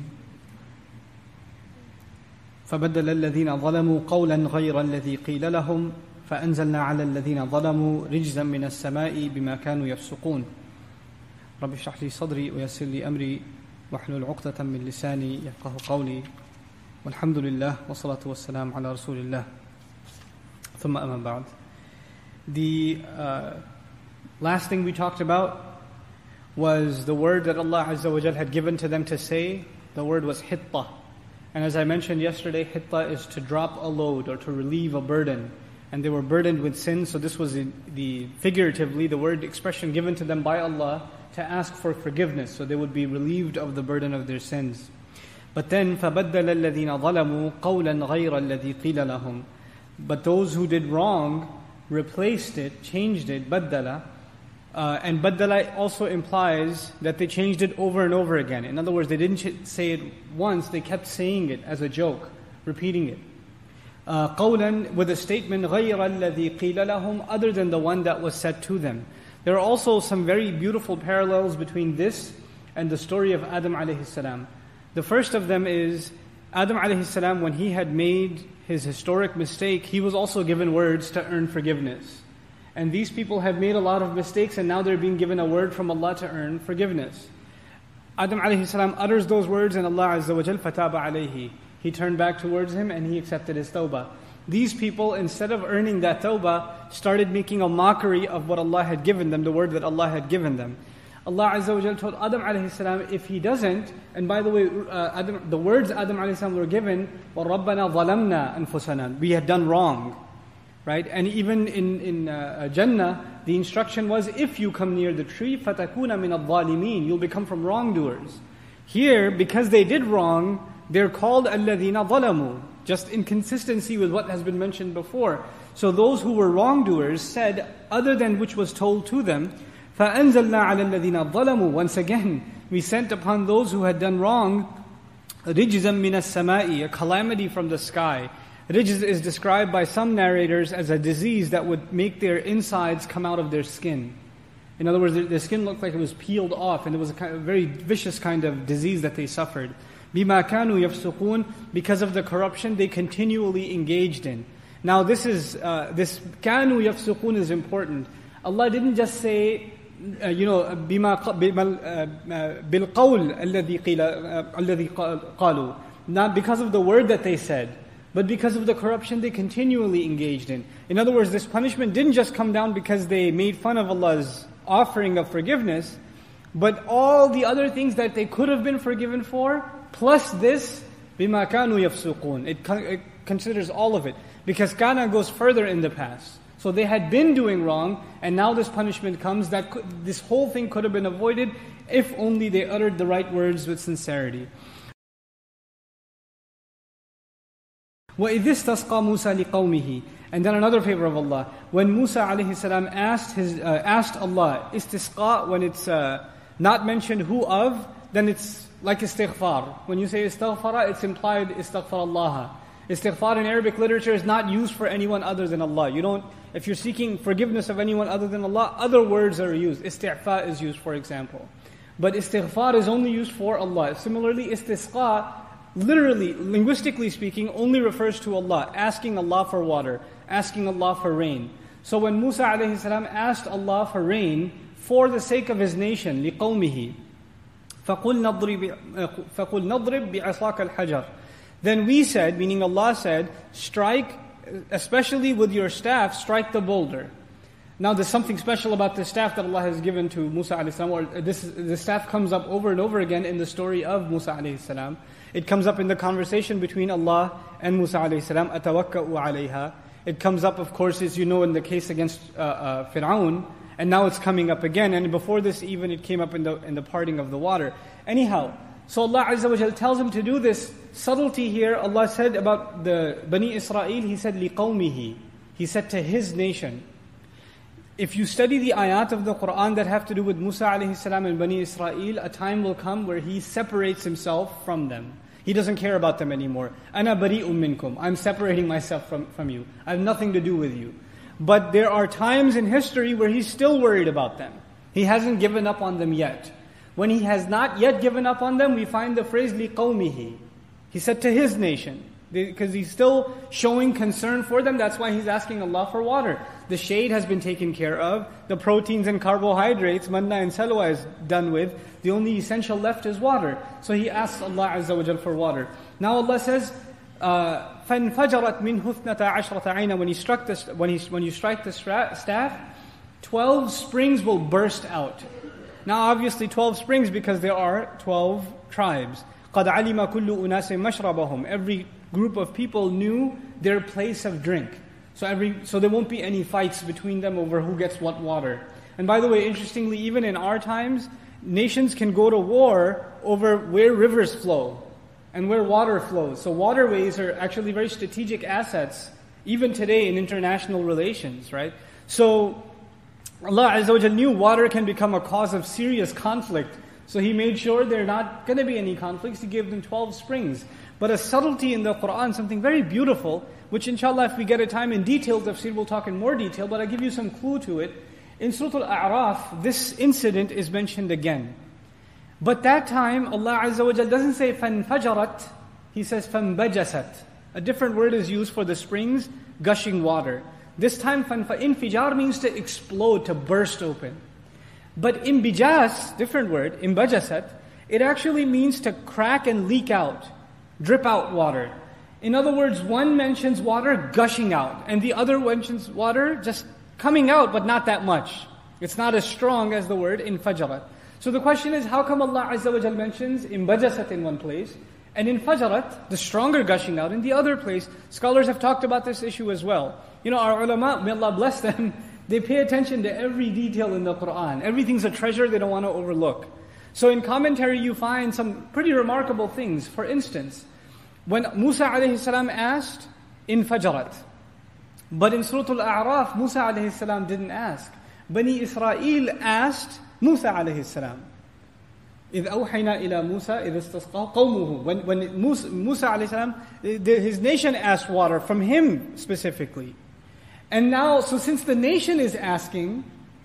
فبدل الذين ظلموا قولا غير الذي قيل لهم فأنزلنا على الذين ظلموا رجزا من السماء بما كانوا يفسقون. رب اشرح لي صدري ويسر لي أمري واحلل عقدة من لساني يفقهوا قولي. والحمد لله والصلاة والسلام على رسول الله ثم أما بعد. The last thing we talked about was the word that Allah Azza wa Jal had given to them to say. The word was hitta. And as I mentioned yesterday, hitta is to drop a load or to relieve a burden. And they were burdened with sin, so this was figuratively the word expression given to them by Allah to ask for forgiveness, so they would be relieved of the burden of their sins. But then فَبَدَّلَ الَّذِينَ ظَلَمُوا قَوْلًا غَيْرَ الَّذِي قِيلَ لَهُمْ. But those who did wrong replaced it, changed it, baddala. And baddala also implies that they changed it over and over again. In other words, they didn't say it once, they kept saying it as a joke, repeating it. قَوْلًا with a statement غَيْرَ الَّذِي قِيلَ لَهُمْ, other than the one that was said to them. There are also some very beautiful parallels between this and the story of Adam alayhi salam. The first of them is Adam alayhi salam, when he had made his historic mistake, he was also given words to earn forgiveness. And these people have made a lot of mistakes and now they're being given a word from Allah to earn forgiveness. Adam alayhi salam utters those words and Allah Azza wa Jal fataba alayhi. He turned back towards him and he accepted his tawbah. These people, instead of earning that tawbah, started making a mockery of what Allah had given them, the word that Allah had given them. Allah Azza wa Jal told Adam alayhi salam, if he doesn't, and by the way, the words Adam alayhi salam were given, وَرَبَّنَا ظَلَمْنَا أَنفُسَنَا, we had done wrong. Right? And even in Jannah, the instruction was, if you come near the tree, فَتَكُونَ مِنَ الظَّالِمِينَ, you'll become from wrongdoers. Here, because they did wrong, they're called الَّذِينَ ظَلَمُوا, just in consistency with what has been mentioned before. So those who were wrongdoers said, other than which was told to them, فَأَنزَلْنَا عَلَى الَّذِينَ ظَلَمُوا, once again, we sent upon those who had done wrong, رِجْزًا مِنَ السَّمَاءِ, a calamity from the sky. Rijz is described by some narrators as a disease that would make their insides come out of their skin. In other words, their skin looked like it was peeled off, and it was a very vicious kind of disease that they suffered. بِمَا كَانُوا يَفْسُقُونَ, because of the corruption they continually engaged in. Now this كَانُوا يَفْسُقُونَ is important. Allah didn't just say, بِالْقَوْلِ الَّذِي قَالُوا, not because of the word that they said, but because of the corruption they continually engaged in. In other words, this punishment didn't just come down because they made fun of Allah's offering of forgiveness, but all the other things that they could have been forgiven for, plus this, بِمَا كَانُوا يَفْسُقُونَ. It considers all of it. Because kana goes further in the past. So they had been doing wrong, and now this punishment comes. This whole thing could have been avoided if only they uttered the right words with sincerity. وَإِذِ اسْتَسْقَى مُوسَى لِقَوْمِهِ. And then another favor of Allah. When Musa alayhi salam asked Allah, istisqa, when it's not mentioned who of, then it's like istighfar. When you say istaghfara, it's implied istaghfar Allah. Istighfar in Arabic literature is not used for anyone other than Allah. If you're seeking forgiveness of anyone other than Allah, other words are used. Isti'fa is used, for example. But istighfar is only used for Allah. Similarly, istisqa, literally, linguistically speaking, only refers to Allah, asking Allah for water, asking Allah for rain. So when Musa alayhi salam asked Allah for rain for the sake of his nation, لِقَوْمِهِ فَقُلْ نَضْرِبْ بِعَصَاكَ الْحَجَرِ. Then we said, meaning Allah said, strike, especially with your staff, strike the boulder. Now there's something special about the staff that Allah has given to Musa alayhi salam, or the staff comes up over and over again in the story of Musa alayhi salam. It comes up in the conversation between Allah and Musa alayhi salam, أَتَوَكَّأُ عَلَيْهَا. It comes up, of course, as you know, in the case against Fir'aun, and now it's coming up again, and before this even it came up in the parting of the water. Anyhow, so Allah Azza wa Jal tells him to do this. Subtlety here, Allah said about the Bani Israel, He said لِقَوْمِهِ. He said to his nation. If you study the ayat of the Qur'an that have to do with Musa alayhi salam and Bani Israel, a time will come where he separates himself from them. He doesn't care about them anymore. أَنَا بَرِيءٌ مِّنْكُمْ. I'm separating myself from you. I have nothing to do with you. But there are times in history where he's still worried about them. He hasn't given up on them yet. When he has not yet given up on them, we find the phrase لِقَوْمِهِ. He said to his nation. Because he's still showing concern for them. That's why he's asking Allah for water. The shade has been taken care of. The proteins and carbohydrates, manna and salwa, is done with. The only essential left is water. So he asks Allah Azza wa Jal for water. Now Allah says, فَانْفَجَرَتْ مِنْهُ اثْنَتَا عَشْرَةَ عَيْنًا. When you strike the staff, 12 springs will burst out. Now obviously 12 springs because there are 12 tribes. قَدْ عَلِمَ كُلُّ أُنَاسٍ مَشْرَبَهُم. Every group of people knew their place of drink. So there won't be any fights between them over who gets what water. And by the way, interestingly, even in our times, nations can go to war over where rivers flow and where water flows. So waterways are actually very strategic assets, even today in international relations, right? So Allah Azza wa Jal knew water can become a cause of serious conflict. So He made sure there are not going to be any conflicts. He gave them 12 springs. But a subtlety in the Qur'an, something very beautiful, which inshallah if we get a time in detail, tafsir will talk in more detail, but I'll give you some clue to it. In Surah Al-A'raf, this incident is mentioned again. But that time, Allah Azza wa Jal doesn't say فَانْفَجَرَتْ, He says فَانْبَجَسَتْ. A different word is used for the springs gushing water. This time, infijar means to explode, to burst open. But imbijas, different word, imbajasat, it actually means to crack and leak out, drip out water. In other words, one mentions water gushing out, and the other mentions water just coming out, but not that much. It's not as strong as the word infajarat. So the question is, how come Allah Azza wa Jal mentions imbajasat in one place, and infajarat, the stronger gushing out, in the other place? Scholars have talked about this issue as well. Our ulama, may Allah bless them, they pay attention to every detail in the Qur'an. Everything's a treasure they don't want to overlook. So in commentary you find some pretty remarkable things. For instance, when Musa alayhi salam asked, infajarat. But in Surah Al-A'raf, Musa alayhi salam didn't ask. Bani Israel asked Musa alayhi salam. إِذْ أَوْحَيْنَا إِلَى مُوسَى إِذْ اسْتَسْقَى قَوْمُهُ. When Musa alayhi salam, his nation asked water from him specifically. And now, so since the nation is asking,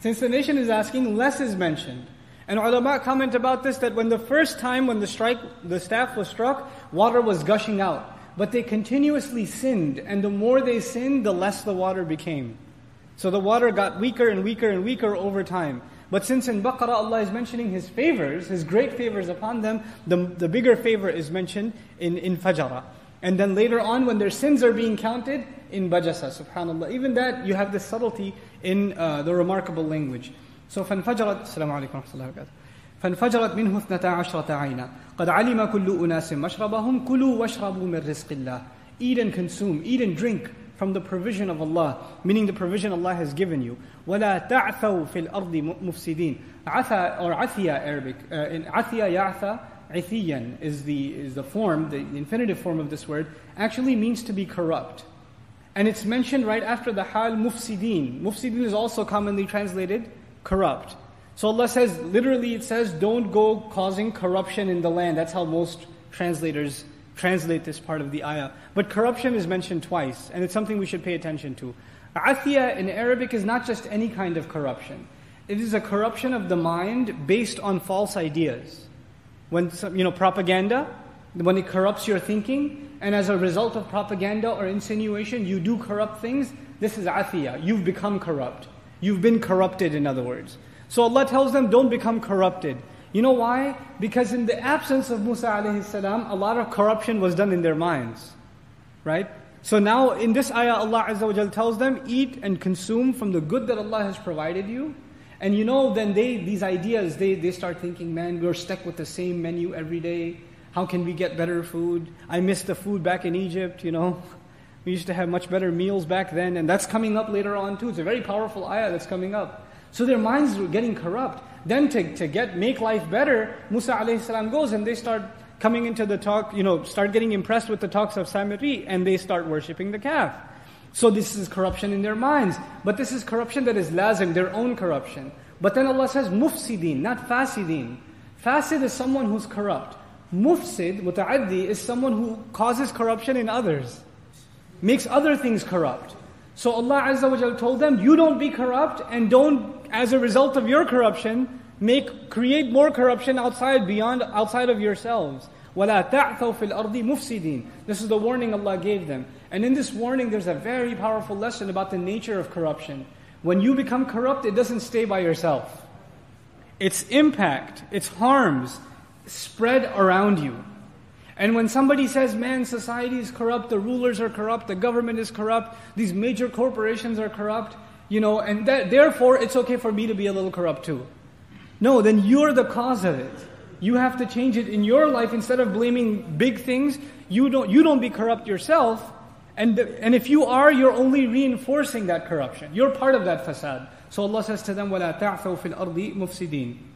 less is mentioned. And ulama comment about this, that when the first time when the staff was struck, water was gushing out. But they continuously sinned, and the more they sinned, the less the water became. So the water got weaker and weaker and weaker over time. But since in Baqarah Allah is mentioning His favors, His great favors upon them, the bigger favor is mentioned in Fajara. And then later on, when their sins are being counted, in Bajasa, subhanAllah. Even that, you have this subtlety in the remarkable language. So, فَانْفَجَرَتْ Assalamu alaikum wa rahmatullahi wa barakatuh. فَانْفَجَرَتْ مِنْهُ اثْنَتَا عَشْرَةَ عَيْنًا قَدْ عَلِمَ كُلُّ أُنَاسٍ مَشْرَبَهُمْ كُلُوا وَاشْرَبُوا مِنْ رِزْقِ اللَّهِ. Eat and consume, eat and drink from the provision of Allah, meaning the provision Allah has given you. وَلَا تَعْثَوْا فِي الْأَرْضِ مُفْسِدِينَ. Atha or Athia Arabic. In Athia, Ya'tha, Ithiyan is the form, the infinitive form of this word, actually means to be corrupt. And it's mentioned right after the hal mufsideen. Mufsideen is also commonly translated corrupt. So Allah says, literally it says, don't go causing corruption in the land. That's how most translators translate this part of the ayah. But corruption is mentioned twice, and it's something we should pay attention to. Athia in Arabic is not just any kind of corruption. It is a corruption of the mind based on false ideas. When propaganda, when it corrupts your thinking, and as a result of propaganda or insinuation, you do corrupt things, this is athia. You've become corrupt. You've been corrupted, in other words. So Allah tells them, don't become corrupted. You know why? Because in the absence of Musa alayhi salam, a lot of corruption was done in their minds. Right? So now in this ayah, Allah Azza wa Jal tells them, eat and consume from the good that Allah has provided you. And then these ideas, they start thinking, man, we're stuck with the same menu every day. How can we get better food? I miss the food back in Egypt, We used to have much better meals back then. And that's coming up later on too. It's a very powerful ayah that's coming up. So their minds were getting corrupt. Then to make life better, Musa alayhi salam goes and they start coming into the talk, start getting impressed with the talks of Samiri, and they start worshipping the calf. So this is corruption in their minds. But this is corruption that is lazim, their own corruption. But then Allah says mufsideen, not fasideen. Fasid is someone who's corrupt. Mufsid, muta'addi, is someone who causes corruption in others. Makes other things corrupt. So Allah Azza wa Jalla told them, you don't be corrupt, and don't, as a result of your corruption, create more corruption outside of yourselves. وَلَا تَعْثَوْا فِي الْأَرْضِ مُفْسِدِينَ. This is the warning Allah gave them. And in this warning, there's a very powerful lesson about the nature of corruption. When you become corrupt, it doesn't stay by yourself. Its impact, its harms, spread around you. And when somebody says, man, society is corrupt, the rulers are corrupt, the government is corrupt, these major corporations are corrupt, and therefore it's okay for me to be a little corrupt too. No, then you're the cause of it. You have to change it in your life. Instead of blaming big things, you don't be corrupt yourself. And if you are, you're only reinforcing that corruption. You're part of that fasad. So Allah says to them, وَلَا تَعْثَوْا فِي الْأَرْضِ مُفْسِدِينَ.